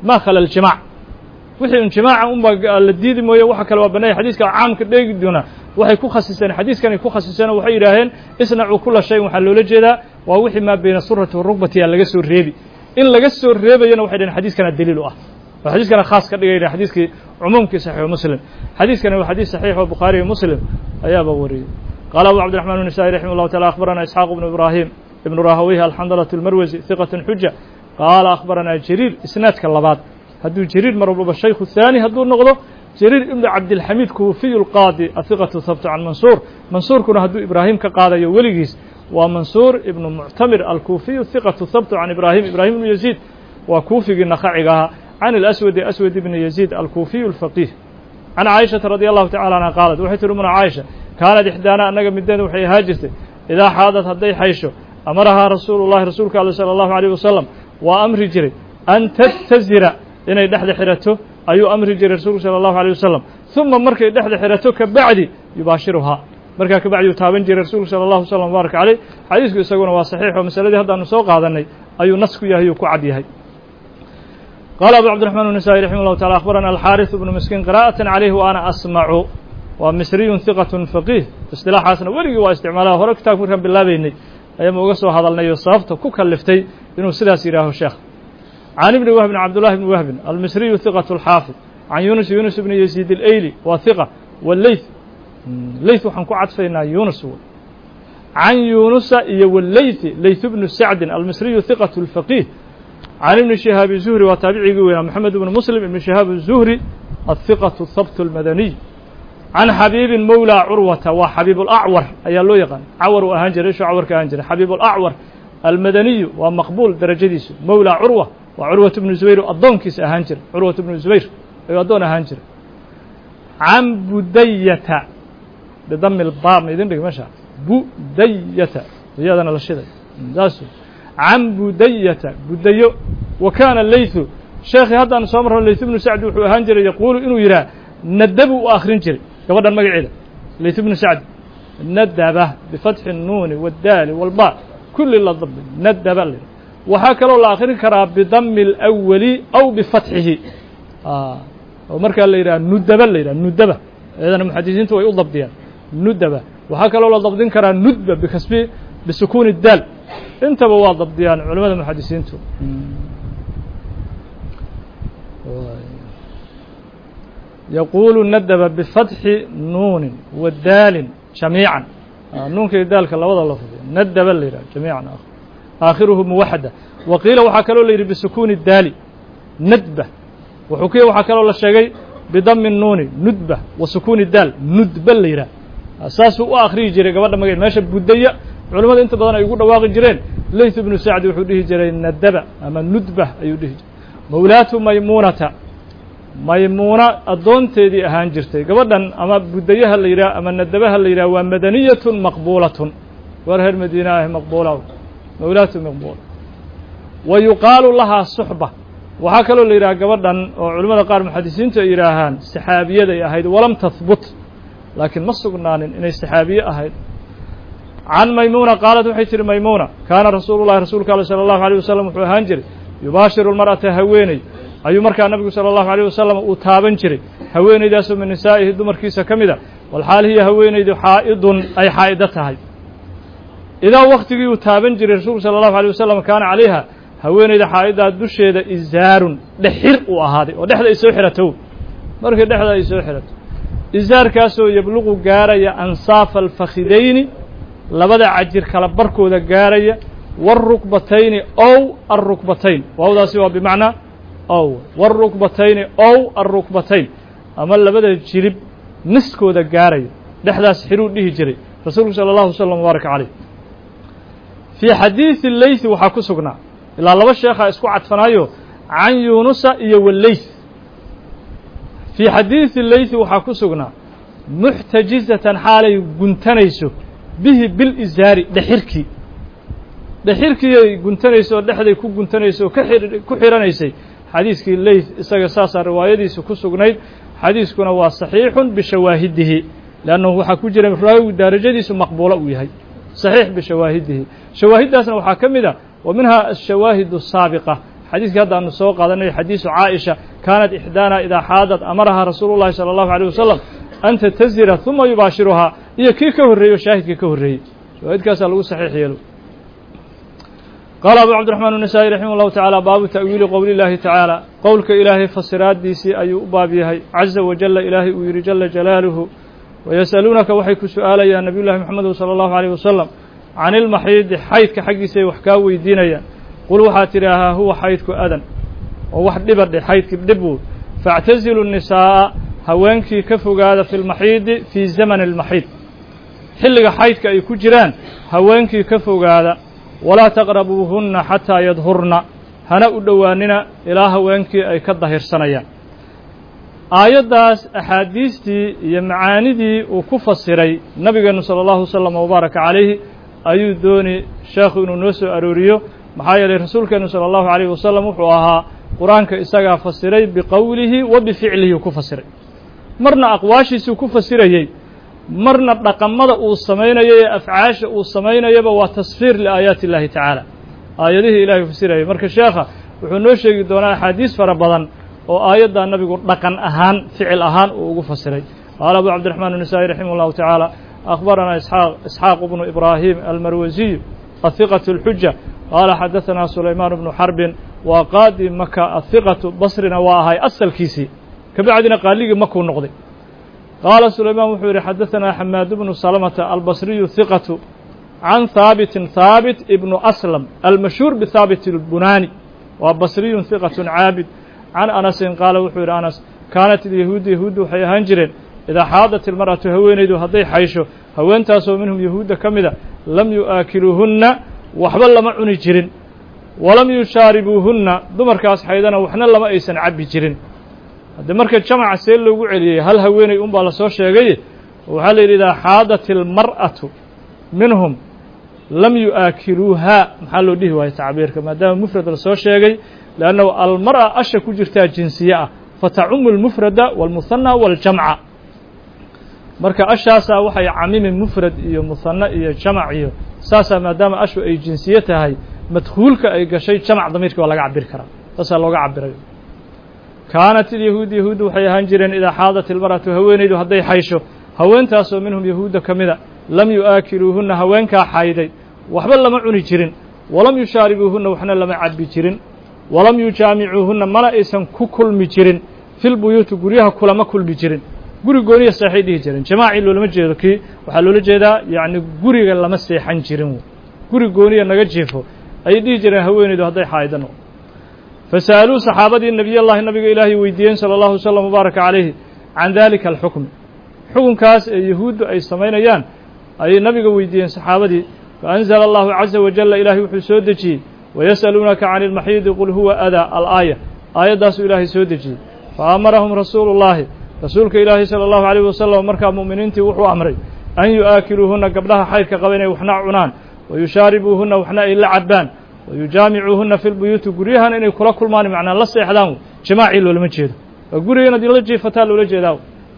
Speaker 1: ما خلا الجماع وحي الجماعة أم الديد موية وحكى لو بني حديث كعام كديق دونا وحي كو خصيصين حديث كان يكو خصيصين وحي راهن اصنعوا كل شيء وحلوا لجدا ووحي ما بين السرة والركبة يلا جسوا الريبي إن لجسوا الريبي ينا وحي حديث كان الدليل أه الحديث كان خاص كده حديث كي عموم كي صحيح ومسلم حديث كان هو حديث صحيح وبخاري ومسلم أيا بوري قال أبو عبد الرحمن النسائي رحمه الله تعالى أخبرنا إسحاق بن إبراهيم ابن راهويه الحنظلة المروزي ثقة حجة قال أخبرنا جرير إسناد كاللبات هدو جرير مربوب الشيخ الثاني هدو النقضة جرير ابن عبد الحميد كوفي القاضي الثقة ثبت عن منصور منصور كنا هدو إبراهيم كقاضي يوليجيس ومنصور ابن معتمر الكوفي الثقة ثبت عن إبراهيم إبراهيم بن يزيد وكوفي النخعيها عن الأسود أسود بن يزيد الكوفي الفقيه عن عائشة رضي الله تعالى عنها قالت وحيت من عائشة كانت إحدانا أنك مدين وحي هاجرت إذا حاضت هدي حيشه أمرها رسول الله رسولك صلى الله عليه وسلم وأمر جري أن تتزر إن يدحد حرته أي أمر جري رسولك صلى الله عليه وسلم ثم مرك يدحد حرته كبعد يباشرها مرك كبعد يتابن جري رسولك صلى الله عليه وسلم وبارك عليه حديث يسقون وصحيح ومسألة هذا نسوق هذا أي نسك يهي كعدي هي قال أبو عبد الرحمن النسائي رحمه الله تعالى أخبرنا الحارث بن مسكين قراءة عليه وأنا أسمع ومصري ثقة فقيه اصطلاح حسن ولي واستعماله هرك تكفر بالله بيني أيام وقصوا هذا النيو صافت كلفتي إنه سدا سيراه الشيخ عن ابن وهب بن عبد الله بن وهب المصري ثقة الحافظ عن يونس يونس بن يزيد الأيلي وثقة والليث ليث حنكو عطفينا يونس عن يونس والليث ليث بن سعد المصري ثقة الفقيه عن ابن شهاب الزهري وتابعي قوي محمد بن مسلم ابن شهاب الزهري الثقة الثبت المدني عن حبيب مولى عروة وحبيب الأعور أي الله يقان عور وأهانجر إيش عور كأهانجر حبيب الأعور المدني ومقبول درجة ديس مولى عروة وعروة بن زبير الضون كيس أهانجر عروة بن زبير أي الضون أهانجر عن بدية بضم الباء ما يدين ماشى بدية زيادة على الشدة داسو عن بدية بدية وكان الليث شيخي هذا أن صامر الليث بن سعد وهانجر يقول إنه يرى ندب وآخرين جري قبل المقعدة الليث بن سعد ندبه بفتح النون والدال والباء كل اللي ضب ندب وهكذا الآخرين كرا بضم الأول أو بفتحه آه ومركا اللي يرى ندب اللي يرى ندبه إذا المحدثين تو يقول ضبطيان ندبه وهكذا لو ضبطين كرا ندب بكسبه بسكون الدال انت بواضب ديان علماء المحدثين تو يقول الندب بفتح نون والدال جميعا النون كي الدال كلا وضع لفظ ندب اللي جميعا آخره موحدة وقيل وحكلوا اللي بسكون الدال ندبة وحكي وحكلوا الشيء بضم النون ندبة وسكون الدال ندب اللي أساسه آخري جري قبل ما ماشي بدية علماء انت بدنا يقول واقع جرين ليث بن سعد وحده جرين ندبة أما ندبة أيوده مولاة ميمونة ميمونة أدون تدي أهان جرتي قبلا أما بديها اللي يرى أما ندبها اللي يرى ومدنية مقبولة وره المدينة مقبولة مولاة مقبولة ويقال لها صحبة وهكذا اللي يرى قبلا علماء قال محدثين تيراهان سحابية دي أهيد ولم تثبت لكن ما سقنان إن السحابية أهيد عن ميمونة قالت وحيتر ميمونة كان رسول الله رسولك صلى الله عليه وسلم وحانجر يباشر المرأة هويني أي مركا النبي صلى الله عليه وسلم وتابنجري هويني داس من نسائه دمر كيسة كمدة والحال هي هويني دي حائض أي حائدتها إذا وقت يتابنجري رسول صلى الله عليه وسلم كان عليها هويني دي حائدة دوشي دي إزار لحرق وهذه ودحدة إسوحرته مركا دحدة إسوحرته إزار كاسو يبلغ قاري أنصاف الفخذين لبدا عجر كلا بركودا غاريا والركبتين او الركبتين وهذا سوى بمعنى او والركبتين او الركبتين اما لبدا جيرب نسكودا غاريا دحداس خيرو ديه جري رسول صلى الله عليه وسلم وبارك عليه في حديث الليث وحا كسغنا الا لبا شيخا اسكو عدفنايو عن يونس iyo والليث في حديث الليث وحا كسغنا محتجزة حالي غنتنيسو به بالإزار دحركي دحركي قنتنيسو دحدي كو قنتنيسو كحيرانيسي حديثك الليث إساق ساسا روايديسو كسوغنيد حديثكنا هو صحيح بشواهده لأنه حكو جرى راوي درجديسو مقبولة ويهي صحيح بشواهده شواهد داسنا وحاكمنا ومنها الشواهد السابقة xadiiska hadda aanu soo qaadanay xadiisu caaisha kaanat ixdaana idaa xaadad amaraha rasuulu llahi sala allahu alayh wasalam an tatazira uma yubaashiruhaa iyo kii ka horreeyo shaahidkii ka horreeyey shaahidkaasaa lagu saxiix yeelo qaala abu cabdiraxmaan النasaaئي raximah اllahu taعaalى baabu ta'wiili qowli اllahi taعaalى qowlka ilaahay fasiraaddiisii ayuu u baab yahay caza wajala ilaahay uu yidhi jala jalaaluhu wayas'aluunaka waxay ku su'aalayaan nabiy llahi moxamedu salى اllahu عalيه wasalam can ilmaxiidi xaydka xaggiisa ay wax kaa weydiinayaan qul waxaad tidhaahaa huwa xaydku adan oo wax dhiba dhe xaydki dhib uu faاctazilu الnisaaءa haweenkii ka fogaada fi lmaxiidi fii zamani اlmaxiid xilliga xaydka ay ku jiraan haweenkii ka fogaada walaa taqrabuuhunna xataa yadhurna hana u dhowaanina ilaa haweenkii ay ka dahirsanayaan aayaddaas axaadiistii iyo macaanidii uu ku fasiray nabigeenu sala allahu wasalam wabaaraka calayhi ayuu dooni sheekhu inuu noo soo arooriyo maxaa yeelay rasuulkeenu sala allahu calayhi wasalam wuxuu ahaa qur-aanka isagaa fasiray biqowlihi wa bificlihi ku fasiray marna aqwaashiisuu ku fasirayey marna dhaqamada uu samaynayo ee afcaasha uu samaynayaba waa tasfiir liaayaati اllahi tacaala aayadihii ilahay fasirayay marka sheekha wuxuu noo sheegi doonaa axaadiis fara badan oo aayaddaa nabigu dhaqan ahaan ficil ahaan uu ugu fasiray qaala abu cabdiraxmaan النasaaئي raximah اllahu taعaalى akhbaranaa isxaaq isxaaq bnu ibraahim almarwasiy ahiqaة اlxuja qaala xadaثanaa sulaymaan bnu xarbin waa qaadi maka ahiqatu basrina waa ahay asalkiisii kabacdina qaaligii makuu noqday qaala sulaymaan wuxuu yidhi xadaثanaa xamaad bnu salamata albasriyu hiqatu can haabitin haabit ibnu aslam almashhuur bihaabit اlbunaani waa basriyun hiqatu caabid can anasin qaala wuxuu yidhi anas kaanat ilyahuudu yahuuddu waxay ahaan jireen idaa xaadat ilmar'atu haweenaydu hadday xaysho haweentaasoo minhum yahuudda ka mida lam yu'aakiluuhunna waxba lama cuni jirin walam yushaaribuuhunna dumarkaas xaydana waxna lama aysan cabbi jirin haddii marka jamaca see loogu celiyey hal haweeney un baa la soo sheegay waxaa la yidhi idaa xaadat ilmar'atu minhum lam yu'aakiluuhaa maxaa loo dhihi waayo tacbiirka maadaama mufrad la soo sheegay leannahu almar'a asha ku jirtaa jinsiye ah fatacumu almufrada waalmuhanna waaljamca marka ashaasaa waxay camimi mufrad iyo muhanna iyo jamac iyo saasaa maadaama ashu ay jinsiye tahay madkhuulka ay gashay jamac damiirkii waa laga cabiri karaa saasaa looga cabiray kaanat ilyahuudu yahuuddu waxay ahaan jireen idaa xaadat ilmar'atu haweenaydu hadday xaysho haweentaasoo minhum yahuudda ka mida lam yu'aakiluuhunna haweenkaa xayday waxba lama cuni jirin walam yushaaribuuhunna waxna lama cabbi jirin walam yujaamicuuhunna mana aysan ku kulmi jirin filbuyuuti guryaha kulama kulmi jirin guri gooniya seexay dhihi jireen jamaacii loolama jeedo kii waxaa loola jeedaa yacni guriga lama seexan jirin guri gooniya naga jiifo ayay dhihi jireen haweenaydu hadday xaydano fasa'aluu saxaabadii nebiy llahi nabiga ilaahay weydiiyeen sala allahu wasalam wabaaraka calayhi can dalika alxukmi xukunkaas ee yahuuddu ay samaynayaan ayay nabiga weydiiyeen saxaabadii faanzala allahu caza wajalla ilaahay wuxuu soo dejiyey wayas'aluunaka cani ilmaxiidi qul huwa adaa alaaya aayaddaasuu ilaahay soo dejiyey faamarahum rasuulu llahi rasuulka ilaahay sala allahu alayh wasalam markaa mu'miniintii wuxuu amray an yu'aakiluuhunna gabdhaha xaydka qaba inay waxna cunaan wayushaaribuuhunna waxna ay la cabbaan wayujaamicuuhunna fi lbuyuuti guryahana inay kula kulmaan macnaa la seexdaan jimaacii loolama jeedo waa guriga inaad la jiifataa loola jeedaa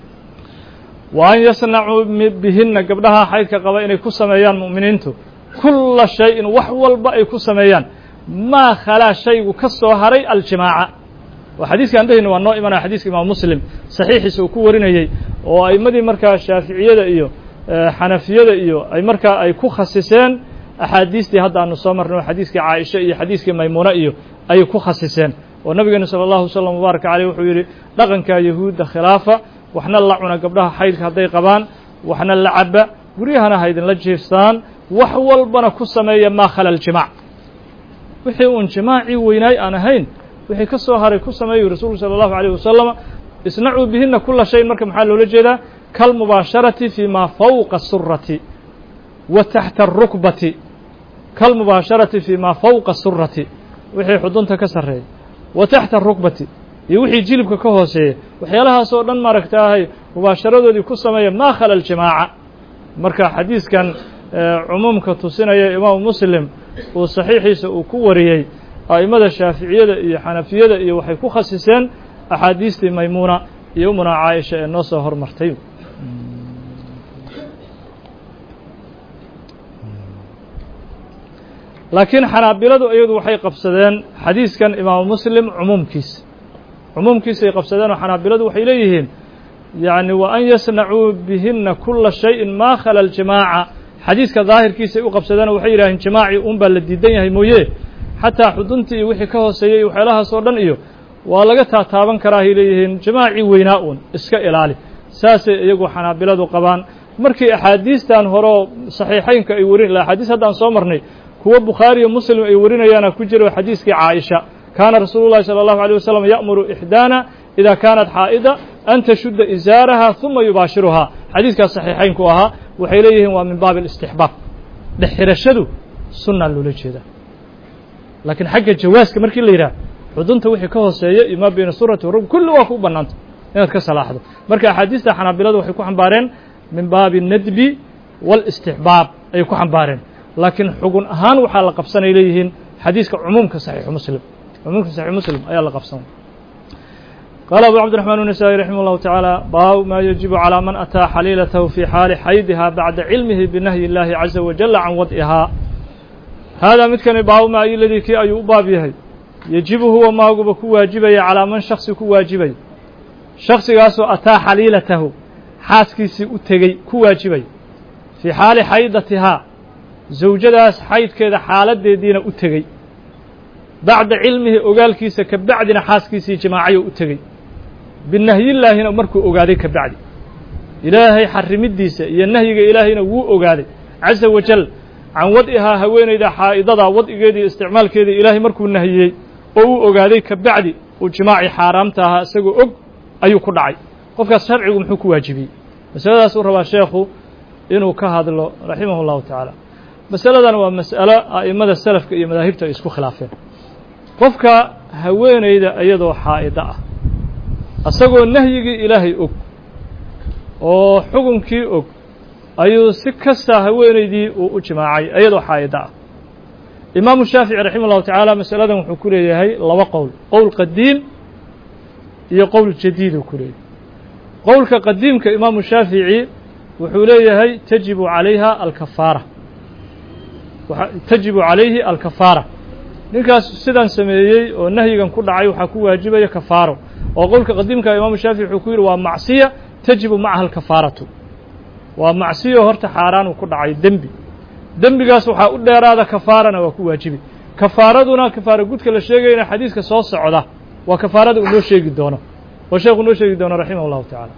Speaker 1: wa an yasnacuu bihinna gabdhaha xaydka qaba inay ku sameeyaan mu'miniintu kulla shay-in wax walba ay ku sameeyaan maa khalaa shaygu ka soo haray aljimaaca waa xadiiska aan dhehayna waa noo imanaya xadiiska imaam muslim saxiixiisa uu ku warinayey oo a'imadii markaa shaaficiyada iyo xanafiyada iyo ay markaa ay ku khasiseen axaadiistii hadda aanu soo marnay xadiiskii caaisha iyo xadiiskii maymuuna iyo ayay ku khasiseen oo nabigeenu sala allahu wasalam wabaaraka caleyh wuxuu yidhi dhaqankaa yahuudda khilaafa waxna la cuna gabdhaha xaydka hadday qabaan waxna la cabba guryahana ha idinla jiifstaan wax walbana ku sameeya maa khala aljimaac wixii uun jimaacii weynaay aan ahayn wixii ka soo haray ku sameeyu rasuulku sala allahu alayh wasalama isnacuu bihinna kula shayin marka maxaa loola jeedaa kalmubaasharati fii maa fawqa surati wa taxta arukbati kalmubaasharati fii maa fawqa surati wixii xudunta ka sarreeya wa taxta arukbati iyo wixii jilibka ka hooseeya waxyaalahaas oo dhan maaragtaahay mubaasharadoodii ku sameeya maa khala aljimaaca marka xadiiskan cumuumka tusinaya imaamu muslim uu saxiixiisa uu ku wariyey a'imada shaaficiyada iyo xanafiyada iyo waxay ku khasiseen axaadiistii maymuuna iyo umuna caaisha ee noo soo hormartay laakiin xanaabiladu iyadu waxay qabsadeen xadiiskan imaamu muslim cumuumkiisa cumuumkiisay qabsadeen oo xanaabiladu waxay leeyihiin yacni wa an yasnacuu bihina kula shayin maa khala aljamaaca xadiiska daahirkiisay u qabsadeen oo waxay yidhaaheen jamaaci un baa la diidan yahay mooye xataa xuduntii iyo wixii ka hooseeyey waxyaalahaas oo dhan iyo waa laga taataaban karaahay leeyihiin jamaacii weynaa uun iska ilaali saasay iyagu xanaabiladu qabaan markii axaadiistan horeo saxiixaynka ay warin ila axaadiis haddaan soo marnay kuwo bukhaari iyo muslim ay warinayaana ku jiro xadiiskii caaisha kaana rasuulu llahi salى اllahu alيه wasalam ya'muru ixdaana ida kaanat xaa'ida an tashudda izaaraha ثuma yubaashiruhaa xadiiskaas saxiixaynku ahaa waxay leeyihiin waa min baabi اlاstixbaab dhexxirashadu sunaa loola jeeda laakiin xagga jawaaska markii la yidhah xudunta wixii ka hooseeya iyo maa bayna surati rug kulli waa ku bannaanta inaad ka salaaxdo marka axaadiista xanaabiladu waxay ku xambaareen min baabi الnadbi wاlاstixbaab ayay ku xambaareen laakiin xugun ahaan waxaa la qabsanay leeyihiin xadiiska cumuumka saxiixu muslim cumuumka saxiix muslim ayaa la qabsan qaala abu cabdiraxmaan النasaaئي raximah اllahu taعaalى baabu ma yajibu calىa man ataa xaliilatahu fii xaali xaydiha bacda cilmihi binahyi اllahi caza wajala can wad'ihaa haadaa midkani baabu ma iladii kii ayuu u baab yahay yejibu huwa maaguba ku waajibaya calaa man shaksi ku waajibay shaksigaasoo ataa xaliilatahu xaaskiisii u tegey ku waajibay fii xaali xaydatihaa zawjadaas xaydkeeda xaaladeediina u tegey bacda cilmihi ogaalkiisa ka bacdina xaaskiisii jamaacayo u tegey binahyillaahina markuu ogaaday ka bacdi ilaahay xarimidiisa iyo nahyiga ilaahayna wuu ogaaday caza wajal can wad'ihaa haweenayda xaa'idada wad'igeedii isticmaalkeedii ilaahay markuu nahiyey oo uu ogaaday ka bacdi uu jimaacii xaaraamta ahaa isagoo og ayuu ku dhacay qofkaas sharcigu muxuu ku waajibiyey masaladaas uu rabaa sheekhu inuu ka hadlo raximah اllahu tacaala masaladan waa mas'alo a'immada salafka iyo madaahibta ay isku khilaafeen qofka haweenayda iyadoo xaa'ida ah isagoo nahyigii ilaahay og oo xukunkii og ayuu si kasta haweenaydii uu u jimaacay iyadoo xaa'ida ah imaamu shaafici raximah اllahu tacaala masaladan wuxuu ku leeyahay laba qowl qowl qadiim iyo qowl jadiid uu ku leeyahay qowlka qadiimka imaamu shaafici wuxuu leeyahay tajibu calayha alkafaara tajibu calayhi alkafaara ninkaas sidan sameeyey oo nahyigan ku dhacay waxaa ku waajibaya kafaaro oo qowlka qadiimka imaamu shaafici wuxuu ku yidhi waa macsiya tajibu macaha alkafaaratu waa macsiyo horta xaaraan uu ku dhacay dembi dembigaas waxaa u dheeraada kafaarana waa ku waajibi kafaaraduna kafaara gudka la sheegayna xadiiska soo socda waa kafaarada uu noo sheegi doono oo sheekhu noo sheegi doono raximah اllahu tacaala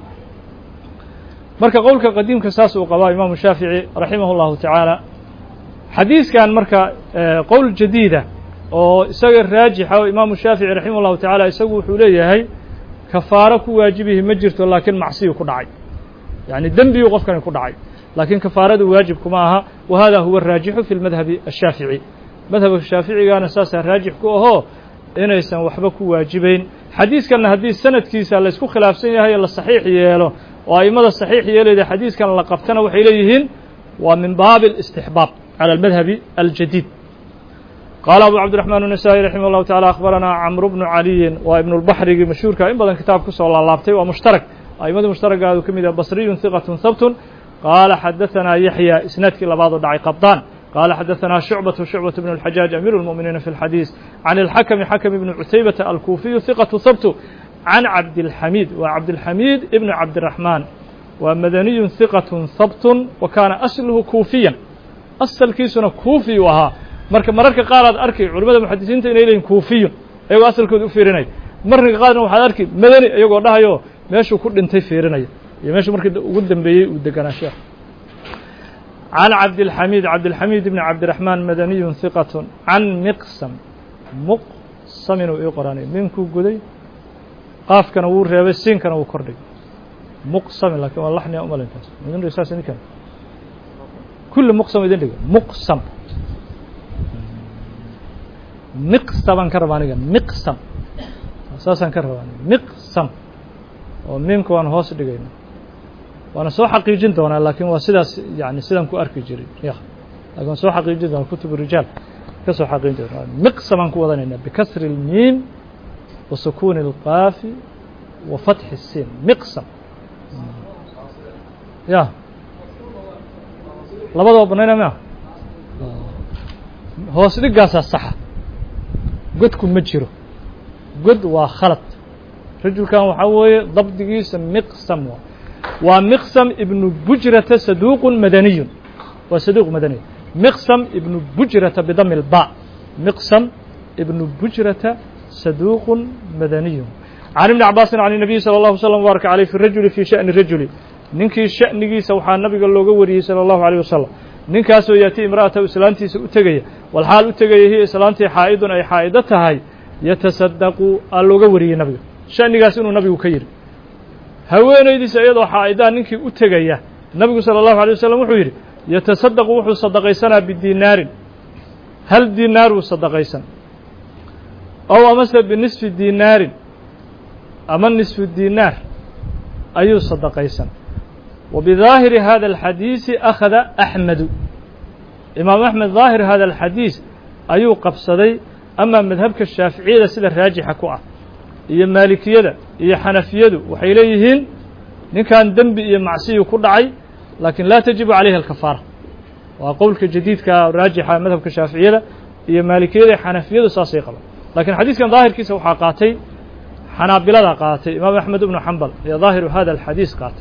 Speaker 1: marka qowlka qadiimka saas uu qabaa imaamu shaafici raximah اllahu tacaala xadiiskan marka qowl jadiida oo isaga raajixa oo imaamu shaafici raximah اllahu tacaala isagu wuxuu leeyahay kafaaro ku waajibihi ma jirto laakiin macsiyu ku dhacay yacni dembiyuu qofkani ku dhacay laakiin kafaaradu waajib kuma aha wa hada huwa araajixu fi lmadhabi ashaafici madhabka shaaficigana saasaa raajix ku ahoo inaysan waxba ku waajibayn xadiiskanna haddii sanadkiisa la isku khilaafsan yahay la saxiix yeelo oo a'immada saxiix yeelayda xadiiskan la qabtana waxay leeyihiin waa min baabi اlاstixbaab calى almadhabi aljadiid qaala abu cabdiraxmaan النasaaئي raximah اllahu taعala akhbaranaa camru bnu caliyin waa ibnu lbaxrigii mashhuurka in badan kitaab ku soo laalaabtay waa mushtarak a'immadii mushtaragaadu ka mid ah basriyun hiqatun habtun qaala xadaثanaa yaxya isnaadkii labaadoo dhacay qabdaan qaala xadaثanaa shucbatu shucbatu bn اlxajaaj amiiru اlmu'miniina fi اlxadiis can اlxakmi xakm ibni cutaybata alkuufiyu hiqatu habtu can cabdilxamiid waa cabdilxamiid ibnu cabdiraxmaan waa madaniyun hiqatun habtun wa kaana asluhu kuufiyan asalkiisuna kuufi u ahaa marka mararka qaar aad arkay culimmada muxadisiinta inay leeyihin kuufiyun iyagoo asalkooda u fiirinaya mararka qaarna waxaad arki madani iyagoo dhahayo meeshuu ku dhintay fiirinaya iyo meeshuu markii ugu dambeeyey uu deganaa sheekh can cabdilxamiid cabdilxamiid ibni cabdiraxmaan madaniyun hiqatun can miqsam muqsam inuu ii qoranay minkuu guday qaafkana wuu reebay siinkana wuu kordhigay muqsamin laakiin waa laxniya umalintaas idin dhig saas idinkan kulli muqsam idin dhiga muqsam miqsaman ka raba aniga miqsam saasaan ka rabaa miqsam oo miimka waan hoos dhigayna waana soo xaqiijin doonaa laakiin waa sidaas yani sidaan ku arki jiray ya laakiin waan soo xaqiijin doonaa kutub rijaal ka soo xaqiijin doonaa miqsamaan ku wadanaynaa bikasri اlmiim wa sukuuni اlqaafi wa fatxi الsiin miqsam ya labadaba banayna ma hoos dhigaasaa saxa godku ma jiro god waa khalad rajulkan waxaa weeye dabdigiisa miqsam waa miqsam ibnu bujrata saduuqun madaniyun waa saduuq madaniy miqsam ibnu bujrata bidami lba miqsam ibnu bujrata saduuqun madaniyun can ibni cabaasin can الnabiy salى اllahu slm wbaaraka aleyh fi rajuli fi shaأni rajuli ninkii sha'nigiisa waxaa nabiga looga wariyey salى اllahu alيه wasalam ninkaasoo yaati imra'atahu islaantiisa u tegaya walxaal u tegaya hiya islaantii xaa'idun ay xaa'ido tahay yatasadaqu aa looga wariyey nabiga sha'nigaas inuu nabigu ka yidhi haweenaydiisa iyadoo xaa'idaa ninkii u tegaya nabigu salى اllahu alيه wasalam wuxuu yidhi yatasadaqu wuxuu sadaqaysanaa bidinaarin hal dinaaruu sadaqaysan ow amase binisfi dinaarin ama nisfu dinaar ayuu sadaqaysan وبظاهر هذا الحديث أخذ أحمد إمام أحمد ظاهر هذا الحديث أيو قبصدي أما مذهبك الشافعية سيدة راجحة كوعة إيا مالكية إيا حنفية وحيليهن إن كان دنب إيا معصي كردعي لكن لا تجب عليها الكفارة وقولك جديد كراجحة مذهبك الشافعية إيا مالكية حنفية ساسي قبل لكن حديث كان ظاهر كيسا وحاقاتي حنابلة قاتي إمام أحمد بن حنبل يا ظاهر هذا الحديث قاتي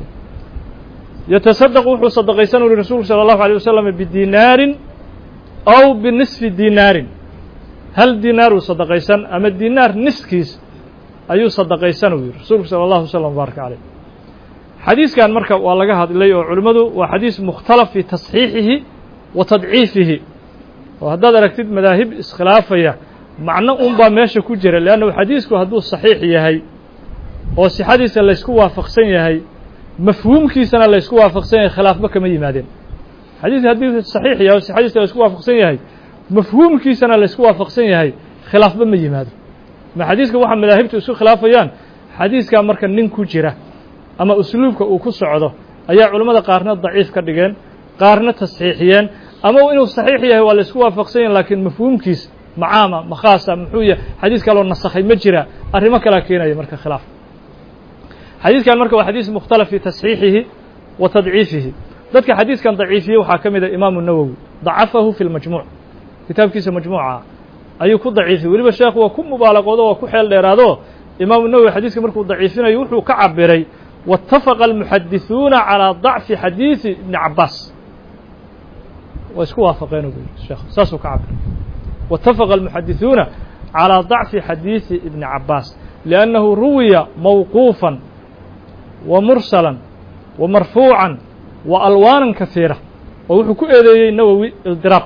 Speaker 1: يتصدق وحو صدقيسان لرسول صلى الله عليه وسلم بدينار أو بنصف دينار هل دينار صدقيسان أما الدينار نسكيس أيو صدقيسان رسول صلى الله عليه وسلم بارك عليه حديث كان مركب والله هذا اللي علمده وحديث مختلف في تصحيحه وتضعيفه وهذا ركتب مذاهب اسخلافية معنى أنبا ماشي كجرة لأنه حديثك هذا صحيح يهي وسي حديث اللي يسكو وافقسين يهي mafhuumkiisana la isku waafaqsan yahay khilaafba kama yimaadeen xadiis haddii saxiix yahay si xadiiska la isku waafaqsan yahay mafhuumkiisana la isku waafaqsan yahay khilaafba ma yimaado ma xadiiska waxa madaahibtu isku khilaafayaan xadiiska marka nin ku jira ama usluubka uu ku socdo ayaa culimada qaarna daciif ka dhigeen qaarna tasxiixiyeen ama inuu saxiix yahay waa la isku waafaqsan yahay laakiin mafhuumkiis macaama makhaasa muxuu yahay xadiiska loo nasakhay ma jira arrimo kala keenaya marka khilaaf حديث كان مركب حديث مختلف في تصحيحه وتضعيفه ذلك حديث كان ضعيفه وحاكم إلى الإمام النووي ضعفه في المجموع كتاب كيس مجموعة أي يكون ضعيفه ولما الشيخ وكم مبالغ وضوء وكحل ليرادوه إمام النووي حديث كان مركب ضعيفين يوحوا كعبري واتفق المحدثون على ضعف حديث ابن عباس واسكوا وافقينه الشيخ ساسو كعبر واتفق المحدثون على ضعف حديث ابن عباس لأنه روي موقوفا ومرسلا ومرفوعا وألوانا كثيرة ووحكو إليه النووي الضراب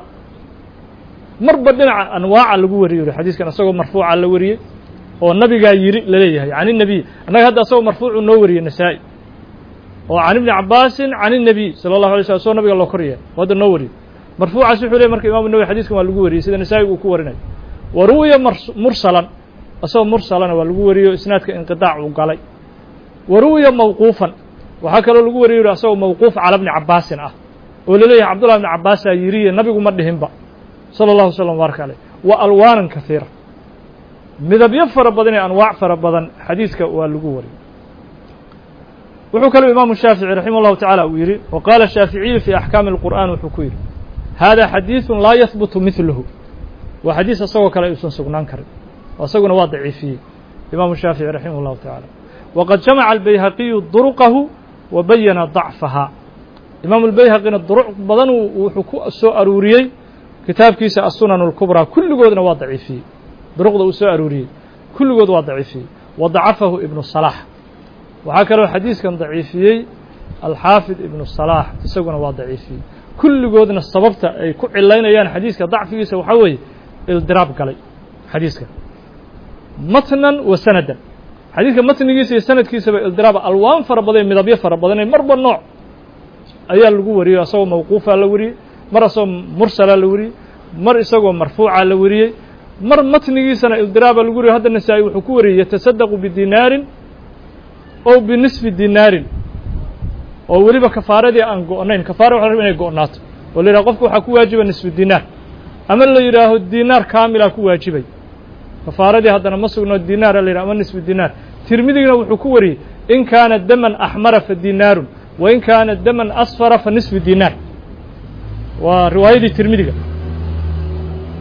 Speaker 1: مربدنا أنواع الوري حديث كان أصوه مرفوع على الوري والنبي قال يري لليه يعني النبي أنا هذا أصوه مرفوع النوري النسائي وعن ابن عباس عن النبي صلى الله عليه وسلم أصوه النبي الله كريه وهذا النوري مرفوع سيحو ليه مركب إمام النووي حديث كما الوري سيدنا النسائي وكورنا وروي مرسلا أصوه مرسلا والوري إسنادك انقطاع وقالي وروي موقوفا وحكى له الوري أصوه موقوف على ابن عباس أه ولليه عبد الله بن عباس يري النبي مدهم بقى صلى الله عليه وسلم وبارك عليه وألوانا كثيرة مذهب يفر بدن أنواع فر بدن حديثك والجوري وحكى الإمام الشافعي رحمه الله تعالى ويري وقال الشافعي في أحكام القرآن وحكوير هذا حديث لا يثبت مثله وحديث أصوك لا يسنسق ننكر وأصوكنا واضع فيه الإمام الشافعي رحمه الله تعالى وقد جمع البيهقي طرقه وبين ضعفها إمام البيهقي الطرق بدن وحكو السوء أروريي كتاب كيس السنن الكبرى كل جودنا واضع فيه طرق السوء أروريي كل جود واضع فيه وضعفه ابن الصلاح وهكذا الحديث كان ضعيفي الحافظ ابن الصلاح تسوقنا واضع فيه كل جودنا السببت أي كل علينا يعني حديث كضعف كيس وحوي الضراب قلي حديث متنا وسندا حديث متن كيس سند كيس الضراب ألوان فربضين مذابية فربضين مربى النوع أي الجوري أصو موقوف على الوري مرة أصو مرسل على الوري مرة أصو مرفوع على الوري مرة متن كيس الضراب الجوري هذا النسائي وحكوري يتصدق بدينار أو بنصف دينار أو وليبا كفارة دي أنقونين كفارة وحرمين يقونات واللي رقفك وحكو واجب نصف الدينار أما اللي يراه الدينار كامل أكو واجبي كفارة دي هذا نمسكنا الدينار اللي رأى نصف الدينار ترمذينا وحكوري إن كان الدم أحمر فالدينار وإن كان الدم أصفر فنصف الدينار ورواية ترمذي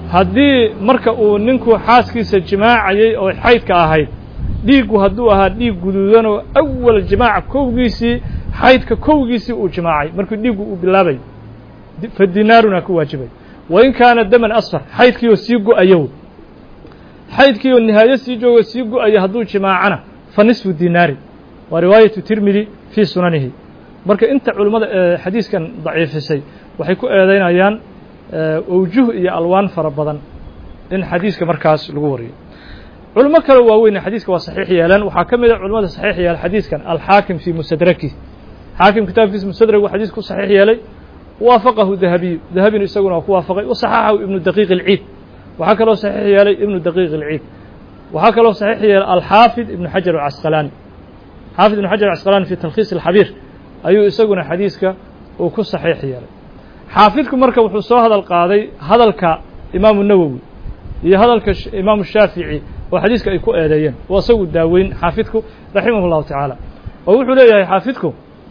Speaker 1: haddii marka uu ninku xaaskiisa jimaacayay oo xaydka ahayd dhiiggu hadduu ahaa dhiig guduudanoo awal jimaaca kowgiisii xaydka kowgiisii uu jimaacay markuu dhiiggu uu bilaabay fa dinaaruna ku waajibay wain kaana daman asfar xaydkiioo sii go-ayow xaydkiioo nihaayo sii joogo sii go-aya hadduu jimaacana fa nisfu dinaari waa riwaayatu tirmidi fii sunanihi marka inta culimmada ee xadiiskan daciifisay waxay ku eedaynayaan awjuh iyo alwaan fara badan in xadiiska markaas lagu wariyo culimo kale waaweyn xadiiska waa saxiix yeeleen waxaa ka mid a culimmada saxiix yeela xadiiskan alxaakim fii mustadraki xaakim kitaabkiisa mustadrag uu xadiis ku saxiix yeelay waafaqahu dahabiyu dahabina isaguna waa ku waafaqay wasaxaxahu ibnu daqiiq alciid waxaa kaloo saxiix yeelay ibnu daqiiq alciid waxaa kaloo saxiix yeelay alxaafid ibnu xajar alcasqalaani xaafid ibnu xajar alcasqalaani fii talkhiis alxabiir ayuu isaguna xadiiska uu ku saxiix yeelay xaafidku marka wuxuu soo hadal qaaday hadalka imaamu nawowi iyo hadalka imaamu shaafici oo xadiiska ay ku eedeeyeen oo isagu daaweyn xaafidku raximah اllahu tacaala oo wuxuu leeyahay xaafidku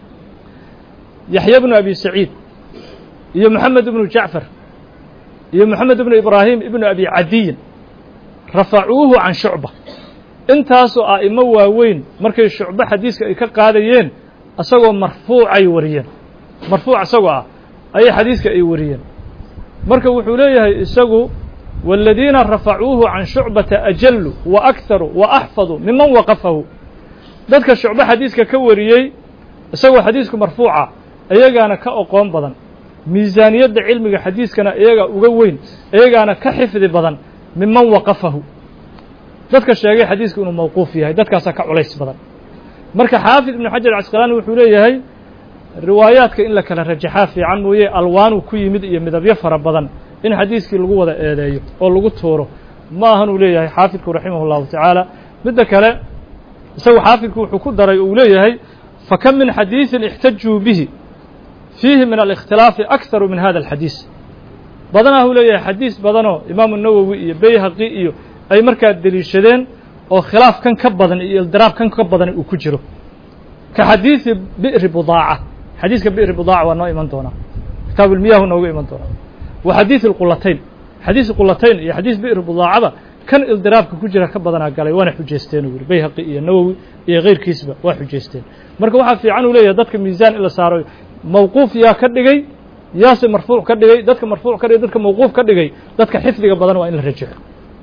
Speaker 1: yaxya bnu abi saciid iyo moxamed ibnu jacfar iyo moxamed ibnu ibraahim ibnu abi cadiyin rafacuuhu can shucba intaasoo a'imo waaweyn markay shucbo xadiiska ay ka qaadayeen isagoo marfuucay wariyeen marfuuc isagoo ah ayay xadiiska ay wariyeen marka wuxuu leeyahay isagu wاladiina rafacuuhu can shucbata ajalu wa akharu wa axfadu miman waqafahu dadka shucbo xadiiska ka wariyey isagoo xadiisku marfuuca iyagaana ka oqoon badan miisaaniyadda cilmiga xadiiskana iyaga uga weyn iyagaana ka xifdi badan miman waqafahu dadka sheegay xadiisku inuu mawquuf yahay dadkaasaa ka culays badan marka xaafid ibnu xajar casqalaani wuxuu leeyahay riwaayaadka in la kala rajaxaa fiican mooye alwaanu ku yimid iyo midabyo fara badan in xadiiskii lagu wada eedeeyo oo lagu tuuro ma ahan uu leeyahay xaafidku raximah اllahu tacaala midda kale isagu xaafidku wuxuu ku daray uu leeyahay fakam min xadiiثin اxtajuu bihi fiihi min alikhtilaafi akharu min hada alxadiis badanaa uu leeyahay xadiis badanoo imaamu nawowi iyo bayhaqi iyo ay markaa deliishadeen oo khilaaf kan ka badan iyo ildiraab kan ka badan uu ku jiro ka xadiiثi bi'ri budaaca xadiiska bi'ri budaaca waa noo iman doonaa kitaab ulmiyahu noogu iman doonaa wa xadiiث اlqulatayn xadiis qulatayn iyo xadiis bi'ri budaacada kan ildiraabka ku jira ka badanaa galay waana xujaysteen uu yidhi bayhaqi iyo nawowi iyo keyrkiisba waa xujaysteen marka waxaa fiican uu leeyahay dadka miisaan in la saaro mawquuf yaa ka dhigay yaase marfuuc ka dhigay dadka marfuuc ka dhigay dadka mawquuf ka dhigay dadka xifdiga badan waa in la rajaxo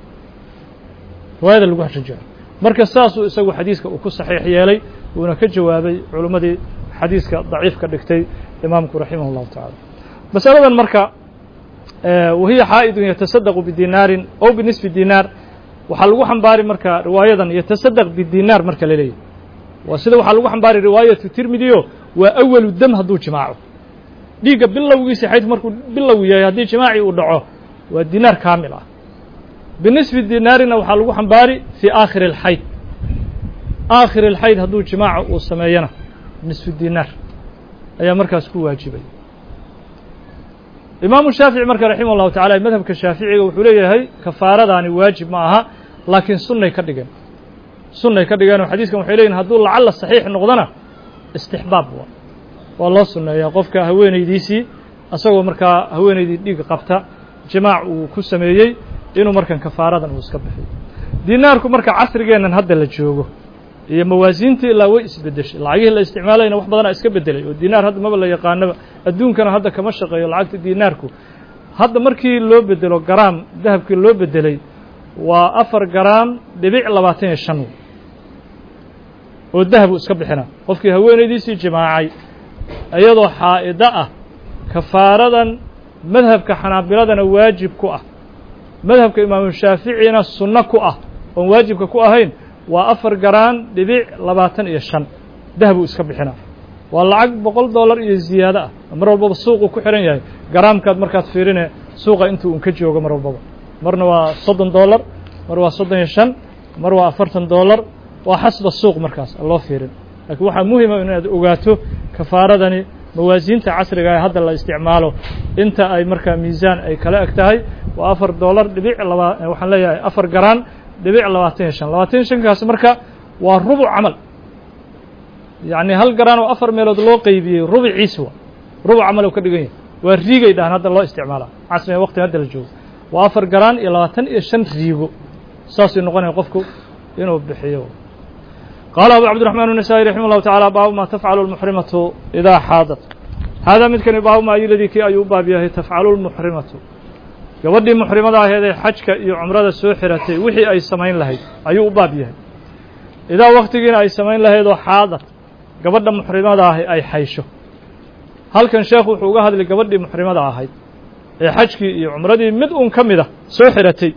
Speaker 1: riwaayada lagu rajaxo marka saasuu isagu xadiiska uu ku saxiix yeelay uuna ka jawaabay culimmadii xadiiska daciif ka dhigtay imaamku raximah اllahu tacaala masaladan marka wahiya xaa'idun yatasadaqu bidinaarin ow binisfi dinaar waxaa lagu xambaari marka riwaayadan yatasadaq bidinaar marka la leeyahy waa sida waxaa lagu xambaari riwaayatu tirmidiyo waa awalu dam hadduu jimaaco dhiigga bilowgiisa xaydku markuu bilow yahay haddii jimaacii uu dhaco waa dinaar kaamil ah binisfi dinaarina waxaa lagu xambaari fii aakhiri اlxayd aakhiri اlxayd hadduu jimaaca uu sameeyana nisfu dinaar ayaa markaas ku waajibay imaamu shaafici marka raximah اllahu tacala madhabka shaaficiga wuxuu leeyahay kafaaradaani waajib ma aha laakiin sunnay ka dhigeen sunnay ka dhigeen oo xadiiskan waxay leeyihin hadduu lacalla saxiix noqdona istixbaab waa waa loo sunneeyaa qofka haweenaydiisii asagoo markaa haweenaydii dhiig qabta jimaac uu ku sameeyey inuu markan kafaaradan uu iska bixiyo dinaarku marka casrigeennan hadda la joogo iyo mawaasiintii ilaa way isbeddeshay lacagihii la isticmaalayna wax badanaa iska beddelay oo dinaar hadda maba la yaqaanaba adduunkana hadda kama shaqeeyo lacagta dinaarku hadda markii loo beddelo garaam dahabkii loo beddelay waa afar garaam dhibic labaatan iyo shan oo dahab uu iska bixina qofkii haweenaydiisii jimaacay iyadoo xaa'ido ah kafaaradan madhabka xanaabiladana waajib ku ah madhabka imaamu shaaficina sunno ku ah oon waajibka ku ahayn waa afar garaan dhibic labaatan iyo shan dahab uu iska bixina waa lacag boqol dollar iyo ziyaado ah mar walbaba suuquu ku xihan yahay garaamkaad markaad fiirine suuqa intuu un ka joogo mar walbaba marna waa soddon dollar mar waa soddon iyo shan mar waa afartan dollar waa xasba suuq markaas loo fiirin laakiin waxaa muhima inaad ogaato kafaaradani mawaasiinta casriga ee hadda la isticmaalo inta ay markaa miisaan ay kala eg tahay waa afar dollar dhibic laba waxaan leeyahay afar garaan dhibic labaatan iyo shan labaatan iyo shankaas marka waa rubuc camal yacni hal garaan oo afar meelood loo qeybiyey rubiciis wa rubuc camal uu ka dhigan yahay waa riigay dhahan hadda loo isticmaalaa casriga waqtiga hadda la joogo وأفر قران إلى تن إشن ريجو ساسي نقني قفكو إنه بحيو. قال أبو عبد الرحمن النسائي رحمه الله تعالى باب ما تفعل المحرمة إذا حاضت. هذا متكن باب ما يلدي كي أيوب بابيه تفعل المحرمة gabadhii muxrimada ahayd ee xajka iyo cumrada soo xiratay wixii ay samayn lahayd ayuu u baab yahay idaa waqtigiina ay samayn lahayd oo xaadad gabadha muxrimada ah ay xaysho halkan sheekhu wuxuu uga hadlay gabadhii muxrimada ahayd ee xajkii iyo cumradii mid uun ka mid ah soo xiratay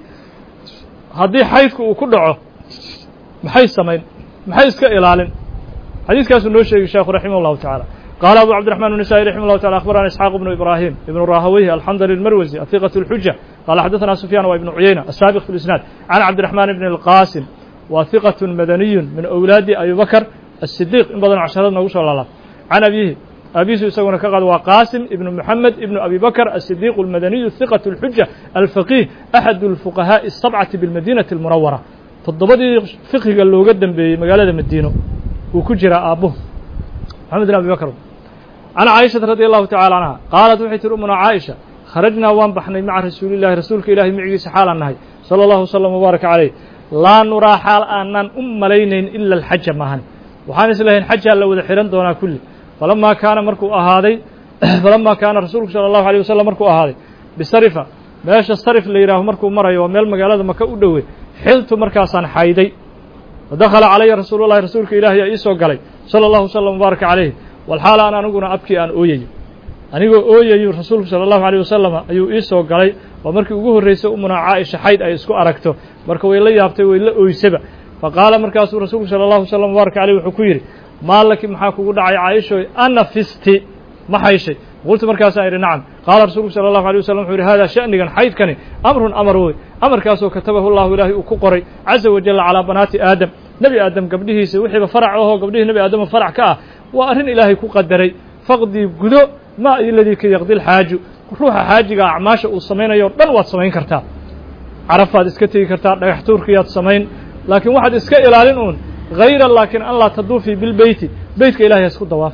Speaker 1: haddii xaydku uu ku dhaco maxay samayn maxay iska ilaalin xadiiskaasuu noo sheegay sheekhu raximahullahu tacaala قال أبو عبد الرحمن النسائي رحمه الله تعالى أخبرنا إسحاق بن إبراهيم ابن راهويه الحنظلي المروزي الثقة الحجة قال حدثنا سفيان وابن عيينة السابق في الإسناد عن عبد الرحمن بن القاسم وثقة مدني من أولاد أبي بكر الصديق إن بدن عشرة نوصل الله عن أبيه أبيه يسوون كقد وقاسم ابن محمد ابن أبي بكر الصديق المدني الثقة الحجة الفقيه أحد الفقهاء السبعة بالمدينة المنورة تضبط فقه قال له قدم بمقالة المدينة وكجر أبوه محمد بن أبي بكر عن عائشة رضي الله تعالى عنها قالت وحيت أمنا عائشة خرجنا وانبحنا مع رسول الله رسولك إلهي معي سحالا النهي صلى الله وسلم وبارك عليه لا نرى حال أننا أم لينين إلا الحج معهن وحانس لهن حج لو ذحرن دونا كله فلما كان مركو أهادي فلما كان رسولك صلى الله عليه وسلم مركو أهادي بصرفة ماش الصرف اللي يراه مركو مرة يوميل مقالة مكا أدوي حلت مركاسا حايدي ودخل علي رسول الله رسولك إلهي إيسو قالي صلى الله وسلم وبارك عليه والحال أنا نقول أبكي أن أويي أنا أقول أويي رسول صلى الله عليه وسلم أيو إيسو قالي ومركي أقول الرئيس أمنا عائشة حيد أي اسكو أركته مركي ويلا يابتي ويلا أويسبع فقال مركي رسول صلى الله عليه وسلم وبارك عليه وحكويري ما لك محاكو قد عائشة أنا فستي ما حيشي قلت مركي سائر نعم قال رسول صلى الله عليه وسلم حوري هذا شأني كان حيد كان أمر أمروي أمر كاسو كتبه الله إلهي وكقري عز وجل على بنات آدم نبي آدم قبله سوحي بفرع وهو قبله نبي آدم فرع كاه وأرن إلهي كقدري فقدي قدو ما الذي كي يقضي الحاج روح حاجة أعماش وصمين يوردن وصمين كرتا عرفات اسكتي كرتا يحتور كيات صمين لكن واحد اسك إلالين غير لكن الله تضوفي بالبيت بيتك إلهي يسكت دواف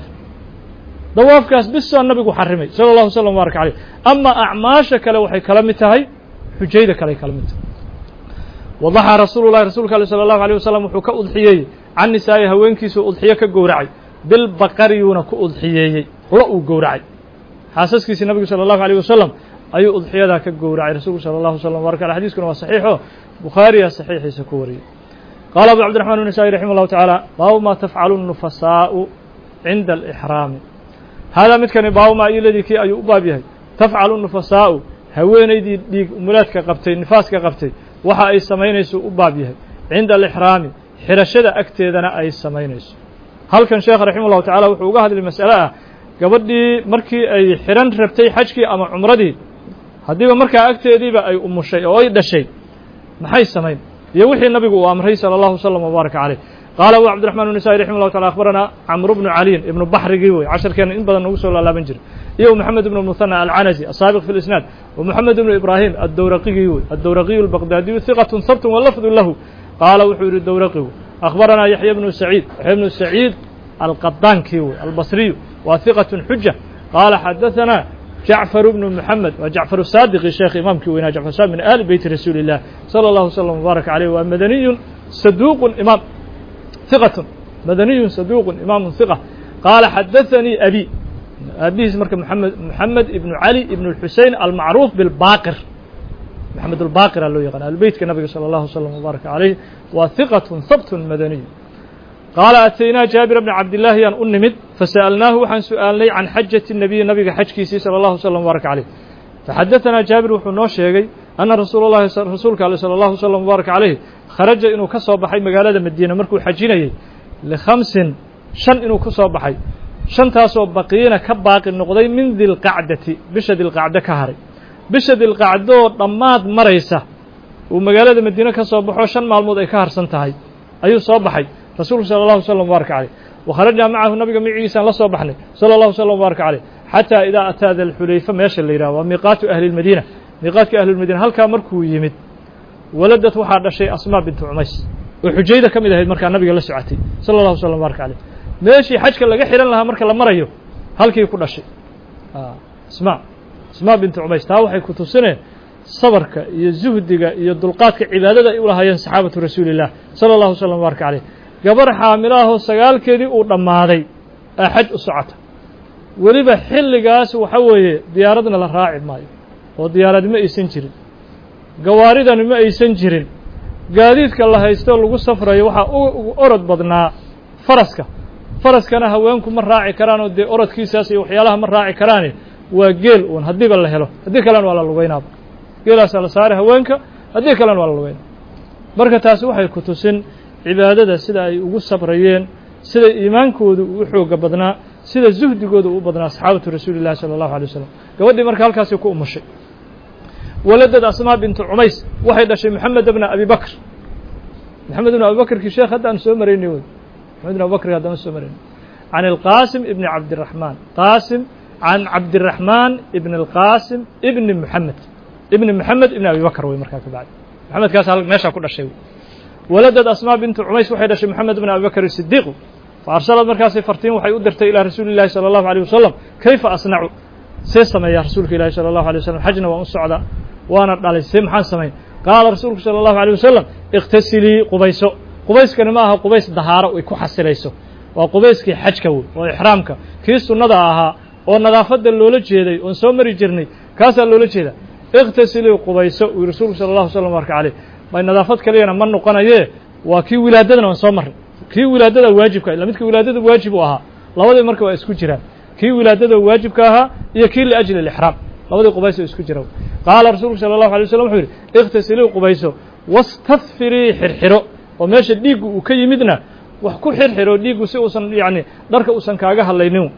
Speaker 1: دواف كاس بس النبي حرمي صلى الله عليه وسلم وبارك عليه أما أعماشك لو حي كلمتها هي حجيدك لي كلمتها وضحى رسول الله رسولك صلى الله عليه وسلم وحكى أضحيي عن نساء هوينكيس أضحية كجورعي بالبقريون كأضحيي رأوا جورعي حاسسكيس النبي صلى الله عليه وسلم أي أضحية ذاك كجورعي رسول صلى الله عليه وسلم وبارك على حديث كنا صحيحه بخاري صحيح سكوري قال أبو عبد الرحمن النسائي رحمه الله تعالى باو ما تفعل النفساء عند الإحرام هذا متكن باو ما الذي كي أي أبابيه تفعل النفساء هويني دي دي مولاتك قبتي نفاسك قبتي waxa ay sameynayso u baab yahay cinda al-ihraam xirashada agteedana ay sameynayso halkan sheekh raximahullahu ta'ala wuxuu uga hadlay mas'alaha gabadhii markii ay xiran rabtay xajkii ama umradii hadiiba markaa agteediiba ay umushay oo ay dhashay maxay sameyn iyo wixii nabigu uu amray sallallahu alayhi wasallam baraka alayhi qala abu abdurrahman an-nasaa'i rahimahullahu ta'ala akhbarana amr ibn ali ibn bahrigi way casharkan in badan ugu soo laaban jiray iyo محمد بن المثنى العنزي السابق في الإسناد ومحمد بن إبراهيم الدورقي الدورقي البغدادي ثقة ثبت واللفظ له قال وحور الدورقي أخبرنا يحيى بن سعيد يحيى بن سعيد القطان كيو البصري وثقة حجة قال حدثنا جعفر بن محمد وجعفر الصادق الشيخ إمام كيونا جعفر الصادق من آل بيت رسول الله صلى الله عليه وسلم وبارك عليه ومدني صدوق إمام ثقة مدني صدوق إمام ثقة قال حدثني أبي أبيه اسمه محمد محمد ابن علي ابن الحسين المعروف بالباقر محمد الباقر اللي يقال البيت كالنبي صلى الله عليه وسلم وبارك عليه وثقة ثبت مدني قال أتينا جابر بن عبد الله أن أنمد فسألناه عن سؤالي عن حجة النبي النبي حج كيسي صلى الله عليه وسلم وبارك عليه فحدثنا جابر وحنوش يقي أن رسول الله رسولك صلى الله عليه وسلم وبارك عليه خرج إنه كصوب حي مقالة مدينة مركو حجيني لخمس شن إنه كصوب حي shantaasoo baqiina ka baaqi noqday min dilqacdati bisha dilqacda ka haray bisha dilqacdo dhammaad maraysa uu magaalada madiina ka soo baxo shan maalmood ay ka harsan tahay ayuu soo baxay rasuulku sallallahu alayhi wasallam baraka alayhi wa kharaja ma'ahu nabiga miciisa la soo baxnay sallallahu alayhi wasallam baraka alayhi hatta ida ataada al-hulayfa meesha la yiraahdo miiqaatu ahli al-madiina miiqaadka ahli al-madiina halka markuu yimid waladad waxa dhashay asma bint umays oo xujayda kamid ahayd marka nabiga la socotay sallallahu alayhi wasallam baraka alayhi meeshii xajka laga xiran lahaa marka la marayo halkii ku dhashay ah isma isma bint umays taa waxay ku tusineen sabarka iyo zuhdiga iyo dulqaadka cibaadada ay u lahaayeen saxaabatu rasuulillaah sala allahu wasalam wabaraka caleyh gabar xaamilaahoo sagaalkeedii uu dhammaaday aa xaj u socota weliba xilligaas waxa weeye diyaaradna la raaci maayo oo diyaaradi ma aysan jirin gawaaridani ma aysan jirin gaadiidka la haysto lagu safrayo waxaa ugu orod badnaa faraska faraskana haweenku ma raaci karaan oo dee orodkiisaas iyo waxyaalaha ma raaci karaane waa geel uun haddiiba la helo haddii kalena waa la lugaynaaba geelaasaa la saaray haweenka haddii kalena waa la lugaynaa marka taasi waxay ku tusin cibaadada sida ay ugu sabrayeen sida iimaankoodu ugu xooga badnaa sida zuhdigooda u badnaa saxaabatu rasuuli llahi sala allahu alay wasalam gabadhii marka halkaasay ku umushay waladad asmaa bintu cumays waxay dhashay moxamed bna abi bakr moxamed bna abi bakrkii sheekh hadda aan soo maraynay wey moxamed bn abi bakr haddaan soo maraynay can ilqaasim ibni cabdiraxmaan qaasim can cabdiraxmaan ibn اlqaasim ibni moxamed ibni moxamed ibni abi bakr wey markaa ka bacdi moxamedkaas meeshaa ku dhashay waladad asmaa bintu cumays waxay dhashay moxamed bn abi bakr sidiiq faarsalad markaasay fartiin waxay u dirtay ilaa rasuuli llahi salى allahu alيه wasalam kayfa asnacu see sameeyaa rasuulka ilaahi salى allahu alيه wasalam xajna waan u socdaa waana dhalay see maxaan samayn qaala rasuulku salى allahu alيه wasalam ikhtasilii qubayso qubayskani ma aha qubays dahaaro ay ku xasilayso waa qubayskii xajka wey oo ixraamka kii sunnada ahaa oo nadaafadda loola jeeday oon soo mari jirnay kaasaa loola jeeda ikhtasilii qubayso uu rasuulku salى allahu wasalam barka caleyh may nadaafad kaliyana ma noqonayee waa kii wilaadadana waan soo marray kii wilaadada waajibka ila midka wilaadada waajib u ahaa labadii marka waa isku jiraan kii wilaadada waajibka ahaa iyo kii liajli alixraam labadii qubayso isku jira qaala rasuulku sala allahu alay wasalam wuxuu yidhi ikhtasilii qubayso wastadfirii xirxiro oo meesha dhiiggu uu ka yimidna wax ku xirxiro dhiiggu si uusan yacni dharka uusan kaaga hadlaynin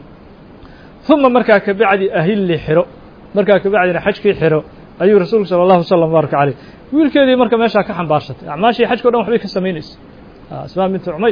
Speaker 1: uma markaa kabacdi ahilli xiro markaa kabacdina xajkii xiro ayuu rasuulku sala allahu wasalam baaraka caleyh wiilkeedii marka meeshaa ka xambaarsatay acmaashii xajka o dhan waxbay ka samaynaysa asmaa bintu cumays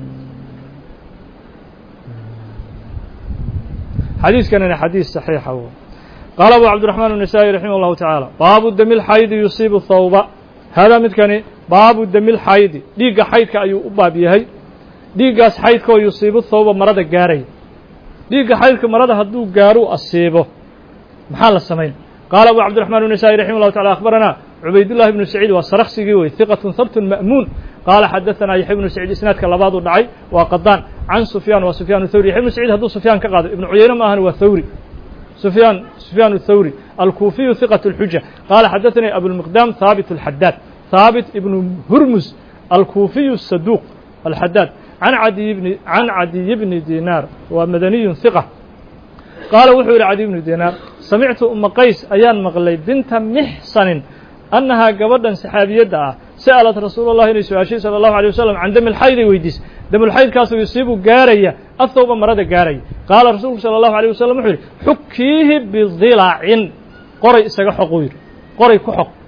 Speaker 1: xadiiskanina xadiis saxiixa w qaala abu cabdiraxmaan النasaaئي raximah اllahu taعaalى baabu dami lxaydi yusiibu thawba haadaa midkani baabu dami lxaydi dhiigga xaydka ayuu u baab yahay dhiiggaas xaydkaoo yusiibu thawba marada gaaraya dhiigga xaydka marada hadduu gaaru asiibo maxaa la samayn qaala abu cabdiraxmaan النasaaئي raximah اllahu taعala akhbaranaa cubaydullahi bnu saciid waa saraksigii wey hiqatun habtun ma'muun qaala xadaثanaa yaxya bnu saciid isnaadka labaadu dhacay waa qadaan can sufyaan waa sufyaan thawri yaxya bnu saciid hadduu sufyaan ka qaado ibnu cuyayne ma ahan waa thawri sufyaan sufyaan الthawri alkuufiyu hiqaة الxuja qaala xadaثanii abulmiqdaam haabit اlxadaad haabit ibnu hurmus alkuufiyu saduuq alxadaad can cadiy bni can cadiy bni dinaar waa madaniyun hiqa qaala wuxuu yihi cadiy bnu dinaar samictu uma qays ayaan maqlay binta mixsanin annahaa gabadhan saxaabiyadda ah sa'alat rasuul اllahi inay su-aashay salى allahu alيه wasalam can dami lxayday weydiis damulxaydkaasoo yusiibu gaaraya athawba marada gaaraya qaala rasuulku salى allahu alيه wasalam wuxuu yidhi xukiihi bidilacin qoray isaga xoquu yidhi qoray ku xoq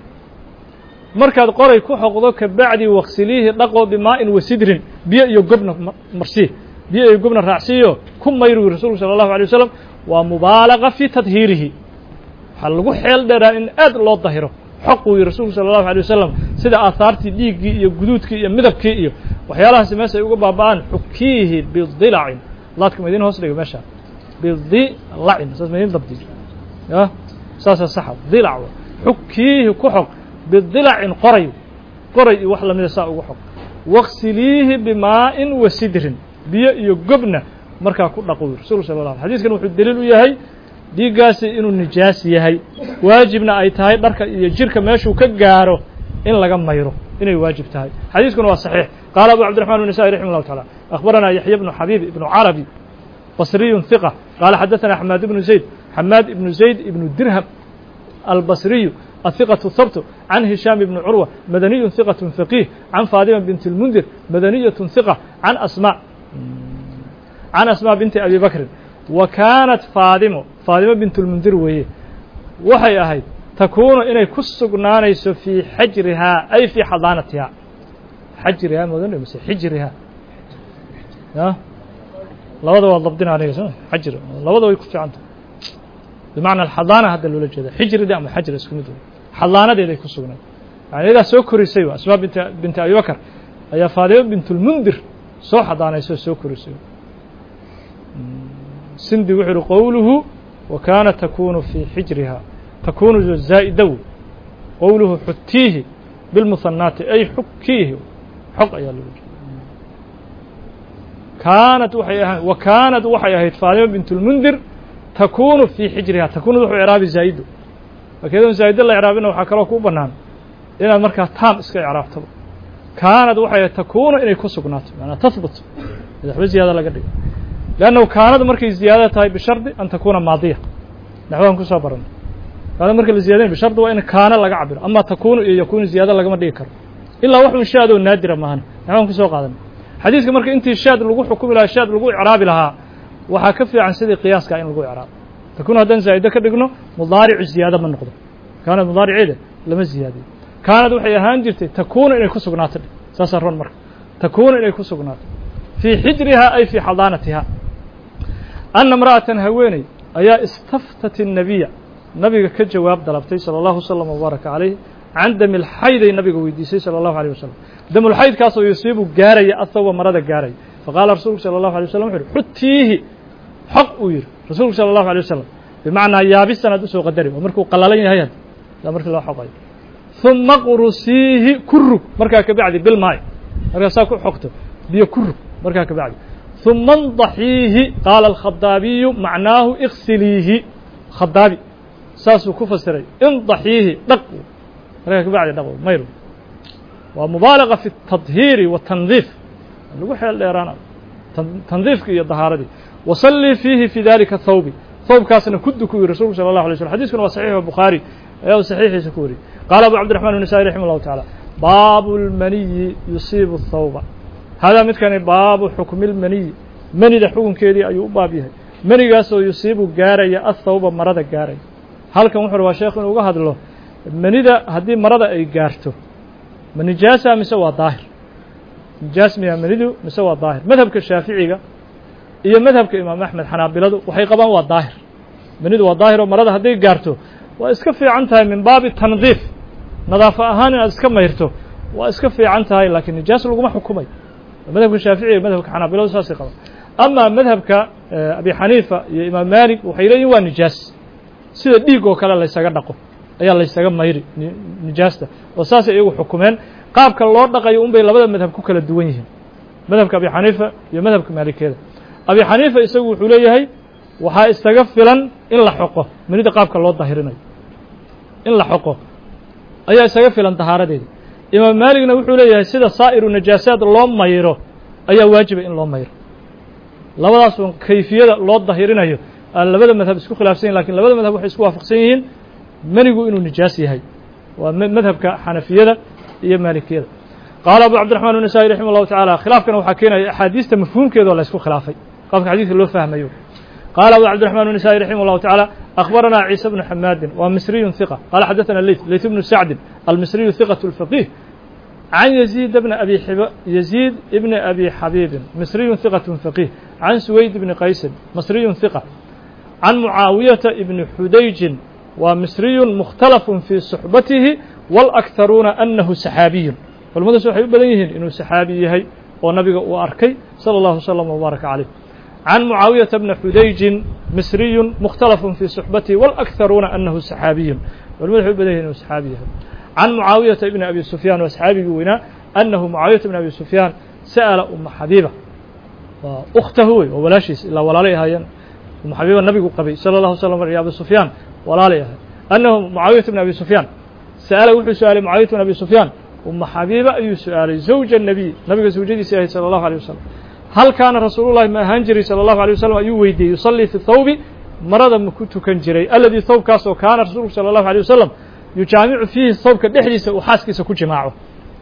Speaker 1: markaad qoray ku xoqdo kabacdi waksiliihi dhaqoo bimaa'in wasidrin biyo iyo gobna marsii biyo iyo gobna raacsiiyo ku mayru yidhi rasuulku salى allahu alيه wasalam waa mubaalaga fii tadhiirihi waxaa lagu xeel dheeraa in aad loo dahiro xoquu yidhi rasuulku sala allahu alay wasalam sida aahaartii dhiiggii iyo guduudkii iyo midabkii iyo waxyaalahaasi meesha ay uga baaba'aan xukiihi bidilacin laadka ma idin hoos dhiga meesha bidilacin saas ma idin dabdi ya saasa saxa dilac xukiihi ku xoq bidilacin qoray qoray iyo wax lamida saa ugu xoq waksiliihi bimaa'in wa sidrin biyo iyo gobna markaa ku dhaquu yidhi rasulku sala la alay xadiskan wuxuu daliil u yahay dhiiggaasi inuu nijaas yahay waajibna ay tahay dharka iyo jirka meeshuu ka gaaro in laga mayro inay waajib tahay xadiiskuna waa saxiix qaala abu cabdiraxmaan النasaaئي raximah اllahu taعala akhbaranaa yaxya bnu xabiib ibnu carabi basriyun hiqa qaala xadaثana xamaad ibnu zayd xamaad ibnu zayd ibnu dirham albasriyu الhiqaة habtu can hishaam ibni curwa madaniyu hiqaة faqiih can faadima binti اlmundir madaniyaة hiqa can asma can asma binti abi bakrin wa kaanat faadimo faadimo bintulmundir weeye waxay ahayd takuunu inay ku sugnaanayso fii xajrihaa ay fii xadaanatihaa xajrihaa madan mise xijrihaa ya labada waa dabdina aniga soo xajri labada way ku fiicanta bimacna alxadaana hadda loola jeeda xijrida ama xajri isku mid wey xadaanadeeday ku sugnayd yani iyadaa soo korisay wa asmaa bint binti abi bakr ayaa faadimo bintulmundir soo xadaanayso soo korisay sindi wuxuu uhi qowluhu wa kaana takunu fii xijriha takunu zaa'ida wey qowluhu xutiihi bilmuhanaati ay xukiihi xog ayaa loo jeeda kaanat waxay ahayd wa kaanat waxay ahayd faadima bint اlmundir takunu fii xijriha takunu wuxuu icraabi zaa'idu markeedan zaa'ida la icraabina waxaa kaloo kuu bannaan inaad markaa taam iska icraabtaba kaanad waxay ahayd takunu inay ku sugnaato maanaa tahbut waxba ziyaada laga dhigo leannahu kaanadu markay ziyaada tahay bishardi an takuna maadiya naxwadan kusoo baranay kaanad marka la ziyadayn bishardi waa in kaana laga cabiro ama takunu iyo yakunu ziyaada lagama dhigi karo ilaa wax un shaadoo naadira maahan naxwadan kusoo qaadanay xadiiska marka intii shaad lagu xukumi lahaa shaad lagu icraabi lahaa waxaa ka fiican sidii qiyaaska in lagu icraabo takunu haddaan zaa'ida ka dhigno mudaaricu ziyaada ma noqdo kaanad mudaariceeda lama ziyaadiyo kaanad waxay ahaan jirtay takunu inay ku sugnaato saasaa ron marka takunu inay ku sugnaato fii xijriha ay fii xadaanatiha anna imra'atan haweeney ayaa istaftat الnabiya nabiga ka jawaab dalabtay salى اllahu wslam wbaaraka calayh can dami lxayday nabiga weydiisay salى اllahu alيه wasalam damulxaydkaasoo yusiibu gaaraya asawba marada gaaraya faqaala rasuulku salى اllahu alيه wasalam wuxu uhi xutiihi xog uu yihi rasuulku salى اllahu alيه wasalam bimacnaa yaabisan aad usoo qadari waa markuu qallalan yahay had yaa markii loo xoqayo ثuma qrusiihi ku rug markaa ka bacdi bilmaay markaa saa ku xogto biyo ku rug markaa ka bacdi ثuma اndaxiihi qaala الkhadaabiyu macnaahu iksiliihi khadaabi saasuu ku fasiray indaxiihi dhaq markaa ka bacdi dhaq mayr waa mubaalaga fi التadhiiri والtandiif lagu xeel dheeraana tandiifka iyo dahaaradii wasallii fiihi fi dalika thawbi thawbkaasna ku duku yiri rasuulku salى الlaه عليه وسلم xadiiskuna waa saxiix bukhaari ayaa saxiixiisa ku wariyey qaala abu cabdiرaحman النasaaئي raximah الlahu taعalى baabu اlmaniyi yusiibu الthawba hadaa midkani baabu xukmi اlmaniyi manida xukunkeedii ayuu u baab yahay manigaasoo yusiibu gaaraya athawba marada gaaraya halkan wuxu rabaa sheekhu inuu uga hadlo manida haddii marada ay gaarto ma nijaasa mise waa daahir nijaas miya manidu mise waa daahir madhabka shaaficiga iyo madhabka imaam axmed xanaabiladu waxay qabaan waa daahir manidu waa daahir oo marada hadday gaarto waa iska fiican tahay min baabi tandiif nadaafo ahaan inaad iska mayrto waa iska fiican tahay laakiin nijaas laguma xukumay madhabka shaaficiga iyo madhabka xanaabiladu saasay qabaan ama madhabka abi xaniifa iyo imaam maalik waxay leeyihin waa nijaas sida dhiig oo kale laysaga dhaqo ayaa laysaga mayri nijaasta oo saasay iyagu xukumeen qaabka loo dhaqayo un bay labada madhab ku kala duwan yihiin madhabka abi xaniifa iyo madhabka maalikiyada abi xaniifa isagu wuxuu leeyahay waxaa isaga filan in la xoqo manida qaabka loo dahirinayo in la xoqo ayaa isaga filan dahaaradeeda imaam maaligna wuxuu leeyahay sida saa'iru najaasaad loo mayro ayaa waajiba in loo mayro labadaas un kayfiyada loo dahirinayo aan labada madhab isku khilaafsan yihin lakin labada madhab waxay isku waafaqsan yihiin manigu inuu nijaas yahay waa madhabka xanafiyada iyo maalikiyada qaala abu cabdiرaحman النasaaئي raximah الlahu taعalى khilaafkana waxaa keenaya axaadiista mafhuumkeedoo la isku khilaafay qaabka xadiiska loo fahmayo qaala abu cabdiرaحman النasaaئي raximah الlahu taعalى أخbarana ciisa bnu xamaadin waa misriyu ثiqة qaala xadaثana leyt leyt bnu sacdin almisriyu ثiqaة الفaqih can يزيid bn abi يزيid bni abi xabiibin misriyu ثiqaة فaqih can suwayd bni qaysin misriyu ثiqة can mucaawiyaةa ibni xudayjin waa misriyu mukhtalaf fii suxbatihi wاlأkharuuna anahu saxaabiyu culamadaas waxay u badan yihiin inuu saxaabi yahay oo nabiga uu arkay salى اllahu وsلم وbaaraka عalيh can mucaawiyaةa bni xudayjin misriyu mukhtalaf fii suxbatihi wاlأkharuuna anahu saxaabiyu culamada waxay u badan yihin inuu saxaabi yahay can mucaawiyaةa ibni abi sufyaan waa saxaabigii weynaa anahu mucaawiyata bni abi sufyaan sa'ala uma xabiiba waa ukhtahu wey waa walaashiis ilaa walaalay ahaayeen uma xabiiba nabigu qabay salى اllahu وsلم iyo abi sufyaan walaalay ahay anahu mucaawiyata bni abi sufyaan sa'ala wuxuu su-aalay mucaawiyata bni abi sufyaan uma xabiiba ayuu su-aalay zawja الnabiy nabiga zawjadiisii ahayd salى اllahu alيه wasalam hal kaana rasuulu llahi ma ahaan jiray salى اllahu alيه wasalam ayuu weydiiyey yusallii fi thawbi marada ma ku tukan jiray aladii thawbkaas oo kaana rasuulku salى اllahu alيه wasalam yujaamicu fiihi thawbka dhexdiisa uu xaaskiisa ku jimaaco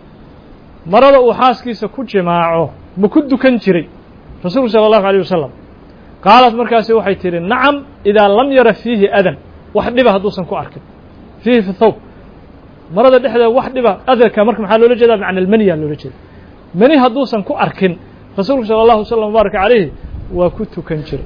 Speaker 1: marada uu xaaskiisa ku jimaaco ma ku dukan jiray rasuulku salى اllahu alيه wasalam qaalat markaasi waxay tihi nacam idaa lam yara fiihi adan wax dhiba hadduusan ku arkin fiihi fi thawb marada dhexdeeda wax dhiba adarka marka maxaa loola jeedaa macna almaniya loola jeeda mani hadduusan ku arkin rasuulku salى اllahu وsلم وbaaraka عalayhi waa ku tukan jiray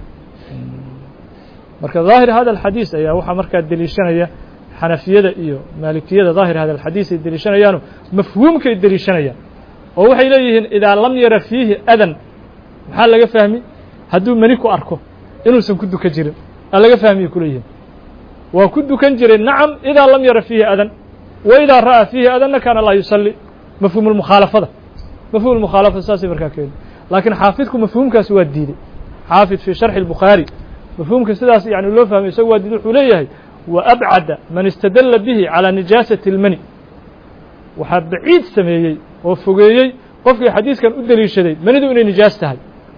Speaker 1: marka daahir hada alxadiis ayaa waxaa markaa deliishanaya xanafiyada iyo maalikiyada daahir hada alxadiis ay deliishanayaano mafhuumkay deliishanayaan oo waxay leeyihiin idaa lam yara fiihi adan maxaa laga fahmi hadduu mani ku arko inuusan ku dukan jirin aa laga fahmiye kuleeyihin waa ku dukan jiray nacam idaa lam yara fiihi adan وإذا رأى فيه أذن كان لا يصلي مفهوم المخالفة مفهوم المخالفة أساسي بركاكين لكن حافظكم مفهوم كسوى الدين حافظ في شرح البخاري مفهوم كسداس يعني لو فهم يسوى الدين حليه وأبعد من استدل به على نجاسة المني وحب بعيد سميي وفقيي قفك حديث كان أدلي شديد من يدو إني نجاستها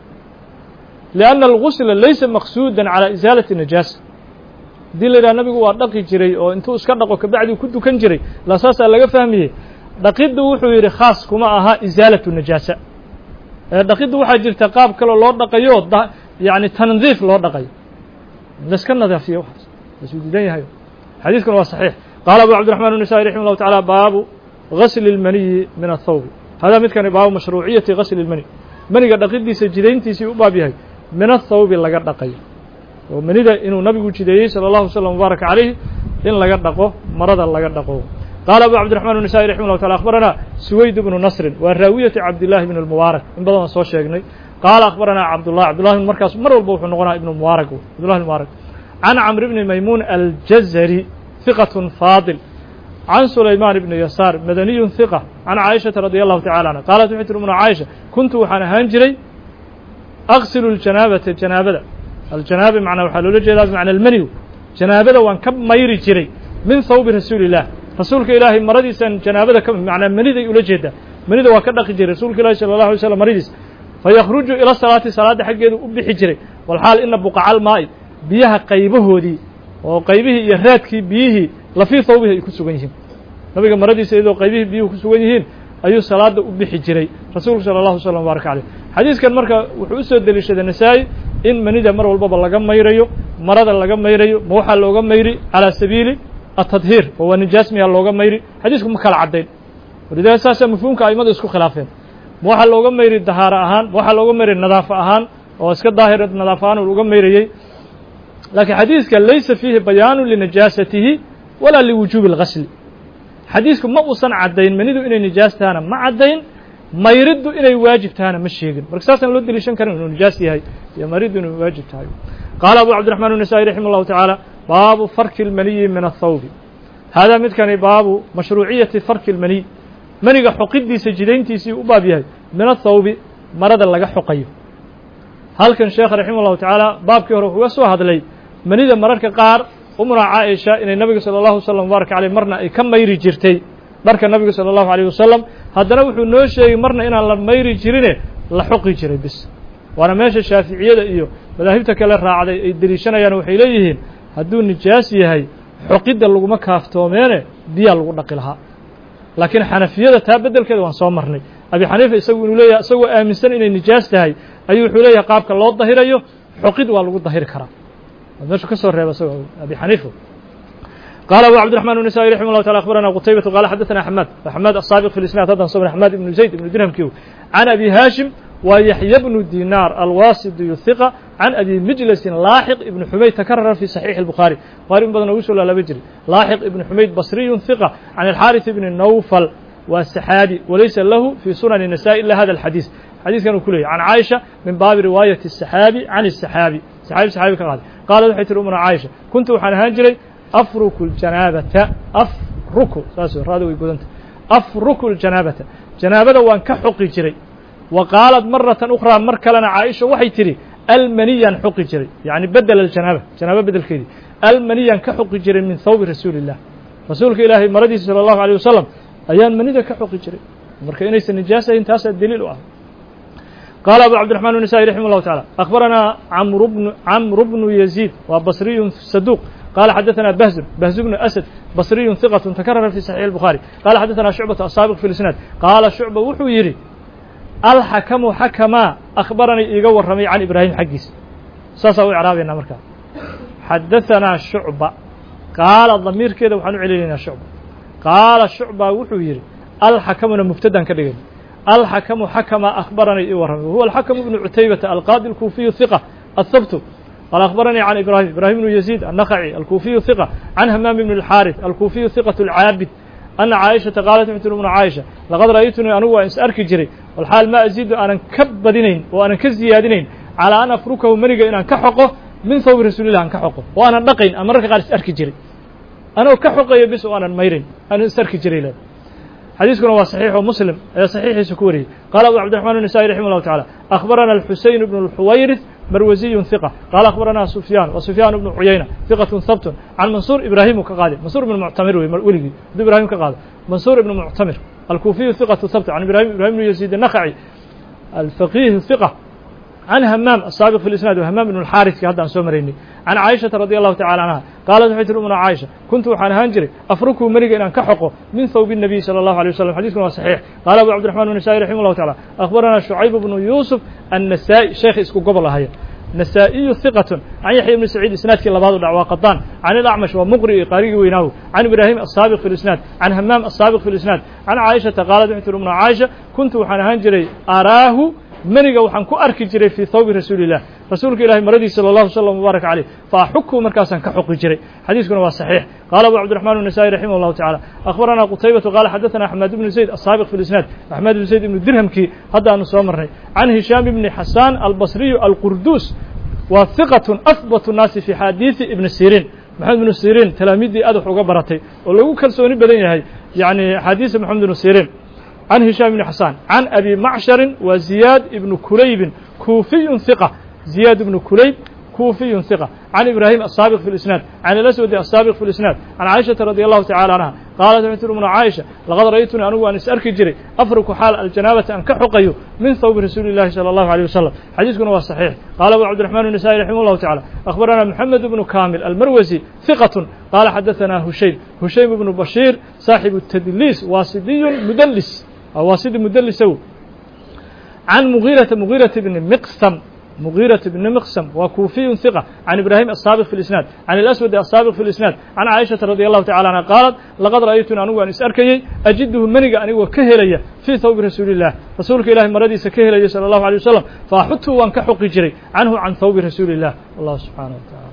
Speaker 1: لأن الغسل ليس مقصودا على إزالة النجاسة دي اللي النبي قال دقي جري أو أنتو اسكدقوا كبعد كنتو كان جري لا أساس لقى فهميه دقيد وحو يري خاص كما أها إزالة النجاسة دقيد وحا جرت قاب كلا لو دقيو يعني تنظيف لو دقيو بس كان نظيف فيه واحد بس بداية هاي حديث كان صحيح قال أبو عبد الرحمن النسائي رحمه الله تعالى باب غسل المني من الثوب هذا مثل كان باب مشروعية غسل المني مني قد دقيد دي سجدين تيسي أبابي هاي من الثوب لقد دقيو ومن إذا إنه نبي جدي صلى الله عليه وسلم وبارك عليه إن لقد دقوه مرض لقد دقوه قال أبو عبد الرحمن النسائي رحمه الله تعالى أخبرنا سويد بن نصر والراوية عبد الله بن المبارك إن بدنا صوت شيخني قال أخبرنا عبد الله عبد الله بن مركز مر البوح نقنا ابن المبارك عبد الله المبارك عن عمرو بن ميمون الجزري ثقة فاضل عن سليمان بن يسار مدني ثقة عن عائشة رضي الله تعالى عنها قالت وحيت من عائشة كنت وحنا هنجري أغسل الجنابة الجنابة الجنابة معنى وحلول الجنابة معنى المني جنابة وان كب ميري جري من ثوب رسول الله رسولك إلهي مرضيس جنابة كم معنى مني يقول جدا مني وكذا جري رسولك الله صلى الله عليه وسلم مرضيس فيخرج إلى الصلاة صلاة حقه بحجري والحال إن بقع الماء بيها قيبه دي وقيبه يرادك بيه لفي ثوبه يكسوغنيهن نبي مرضيس إذا قيبه بيه يكسوغنيهن أي صلاة بحجري رسولك صلى الله عليه وسلم وبارك عليه حديث كان مركا وحوسه دليشة النسائي إن منيدا مر والبابا لغا ميريو مرضا لغا ميريو موحى لغا ميري على سبيل التطهير هو نجاس ميا لغا ميري حديثكم مكال عدين ولذا أساسا مفهومك أيماد اسكو خلافين موحى لغا ميري الدهارة أهان موحى لغا ميري النظافة أهان واسك الظاهر النظافة أهان ولغا ميري لكن حديث كان ليس فيه بيان لنجاسته ولا لوجوب الغسل حديثكم ما وصن عدين منيدو إني نجاستانا ما عدين ما يرد إلى واجب تانا مش يجن بركساسا لو دليشان كان إنه نجاسي هاي يا ما يرد إنه واجب تاعي قال أبو عبد الرحمن النسائي رحمه الله تعالى باب فرك المني من الثوب هذا مثل كان باب مشروعية فرك المني مني حقدي سجدين تيسي أبابي هاي من الثوب مرض لقى حقيه هل كان الشيخ رحمه الله تعالى باب كهره وسوا هذا لي مني ذا مررك قار أمر عائشة إن النبي صلى الله عليه وسلم وبارك عليه مرنا كم ما يري جرتي marka nabiga sallallahu alayhi wasallam hadana wuxuu noo sheegay marna inaan la mayri jirine la xuqi jiray bis wana meesha shaafiiciyada iyo madaahibta kale raacday ay daliishanayaan waxay leeyihiin hadduu nijaas yahay xuqida lagu ma kaaftoomeene biya lagu dhaqi lahaa laakiin xanafiyada taa bedelkeeda waan soo marnay abi xaniifa isagu inuu leeyahay isagoo aaminsan inay nijaas tahay ayuu wuxuu leeyahay qaabka loo dahirayo xuqid waa lagu dahiri karaa meesha ka soo reeba isagoo abi xaniifa قال أبو عبد الرحمن النسائي رحمه الله تعالى أخبرنا قتيبة قال حدثنا أحمد أحمد السابق في الإسناد هذا صبر أحمد بن زيد بن درهم كيو عن أبي هاشم ويحيى بن دينار الواسطي الثقة عن أبي مجلس لاحق ابن حميد تكرر في صحيح البخاري قارن بدنا وصل على بجري لاحق ابن حميد بصري ثقة عن الحارث بن النوفل والسحابي وليس له في سنن النساء إلا هذا الحديث حديث كانوا كله عن عائشة من باب رواية السحابي عن السحابي سحابي سحابي كان قال حيث الأمر عائشة كنت وحنا هنجري أفرك الجنابة أفرك ساسو هذا يقول أنت أفرك الجنابة جنابة وان كحقي جري وقالت مرة أخرى مركلنا عائشة وحي تري المنيا حقي جري يعني بدل الجنابة جنابة بدل كذي المنيا كحقي جري من ثوب رسول الله رسولك إلهي مرضي صلى الله عليه وسلم أيان منيا كحقي جري مركا إنيس النجاسة انتاس الدليل وآه. قال أبو عبد الرحمن النسائي رحمه الله تعالى أخبرنا عمرو بن عمرو بن يزيد وبصري صدوق قال حدثنا بهز بهز بن أسد بصري ثقة تكرر في صحيح البخاري قال حدثنا شعبة السابق في الإسناد قال شعبة وحو يري الحكم حكما أخبرني إيقو الرمي عن إبراهيم حقيس ساسا إعرابي مركا حدثنا شعبة قال الضمير كده وحنو علينا شعبة قال شعبة وحو يري الحكم مفتدا كده الحكم حكما أخبرني إيقو الرمي وهو الحكم بن عتيبة القاضي الكوفي الثقة الثبت قال أخبرني عن إبراهيم إبراهيم بن يزيد النخعي الكوفي ثقة عن همام بن الحارث الكوفي ثقة العابد أن عائشة قالت مثل من عائشة لقد رأيتني أنا وإنسأرك جري والحال ما أزيد أنا كبدنين وأنا كزيادنين على أن أفركه منك إن كحقه من ثوب رسول الله أن كحقه وأنا نقين أمرك قال إنسأرك جري أنا كحقي بس وأنا الميرين أنا سرك جريلا حديثكم هو صحيح ومسلم صحيح سكوري قال أبو عبد الرحمن النسائي رحمه الله تعالى أخبرنا الحسين بن الحويرث مروزي ثقة قال أخبرنا سفيان وسفيان بن عيينة ثقة ثبت عن منصور إبراهيم كقاضي منصور بن معتمر ولدي إبراهيم كقاضي منصور بن معتمر الكوفي ثقة ثبت عن إبراهيم إبراهيم بن يزيد النخعي الفقيه الثقة عن همام السابق في الإسناد وهمام بن الحارث في هذا عن سومريني عن عائشة رضي الله تعالى عنها قالت حيث الأمنا عائشة كنت وحنا هنجري أفركه مريقا أن كحقه من ثوب النبي صلى الله عليه وسلم حديثنا صحيح قال أبو عبد الرحمن النسائي رحمه الله تعالى أخبرنا شعيب بن يوسف النسائي شيخ اسكو قبل هيا نسائي ثقة عن يحيى بن سعيد إسناد كلا بعض دعوى قطان عن الأعمش ومقرئ قارئ ويناو عن إبراهيم السابق في الإسناد عن همام السابق في الإسناد عن عائشة قالت حيث الأمنا عائشة كنت وحنا هنجري أراه مريقا وحن كو أركي جري في ثوب رسول الله رسولك إلهي مردي صلى الله عليه وسلم وبارك عليه فأحكه مركزا كحق جري حديثكم هو صحيح قال أبو عبد الرحمن النسائي رحمه الله تعالى أخبرنا قتيبة قال حدثنا أحمد بن زيد السابق في الإسناد أحمد بن زيد بن الدرهم كي هذا نصر مرني عن هشام بن حسان البصري القردوس وثقة أثبت الناس في حديث ابن سيرين محمد بن سيرين تلاميذي أدح وقبرتي ولو كرسوني بدين يعني حديث محمد بن سيرين عن هشام بن حسان عن أبي معشر وزياد بن كليب كوفي ثقة زياد بن كليب كوفي ثقة عن إبراهيم السابق في الإسناد عن الأسود السابق في الإسناد عن عائشة رضي الله تعالى عنها قالت سمعت من عائشة لقد رأيتني أنو أن أسألك جري أفرك حال الجنابة أن كحقيه من ثوب رسول الله صلى الله عليه وسلم حديثكم هو صحيح قال أبو عبد الرحمن النسائي رحمه الله تعالى أخبرنا محمد بن كامل المروزي ثقة قال حدثنا هشيم هشيم بن بشير صاحب التدليس واسدي مدلس واسد مدلس عن مغيرة مغيرة بن مقسم مغيرة بن مقسم وكوفي ثقة عن إبراهيم السابق في الإسناد عن الأسود السابق في الإسناد عن عائشة رضي الله تعالى عنها قالت لقد رأيتنا أنو أن أسألكي أجده منك أن وكهلي في ثوب رسول الله رسولك إله مردي سكهلي صلى الله عليه وسلم فأحطه وأنكحق جري عنه عن ثوب رسول الله الله سبحانه وتعالى.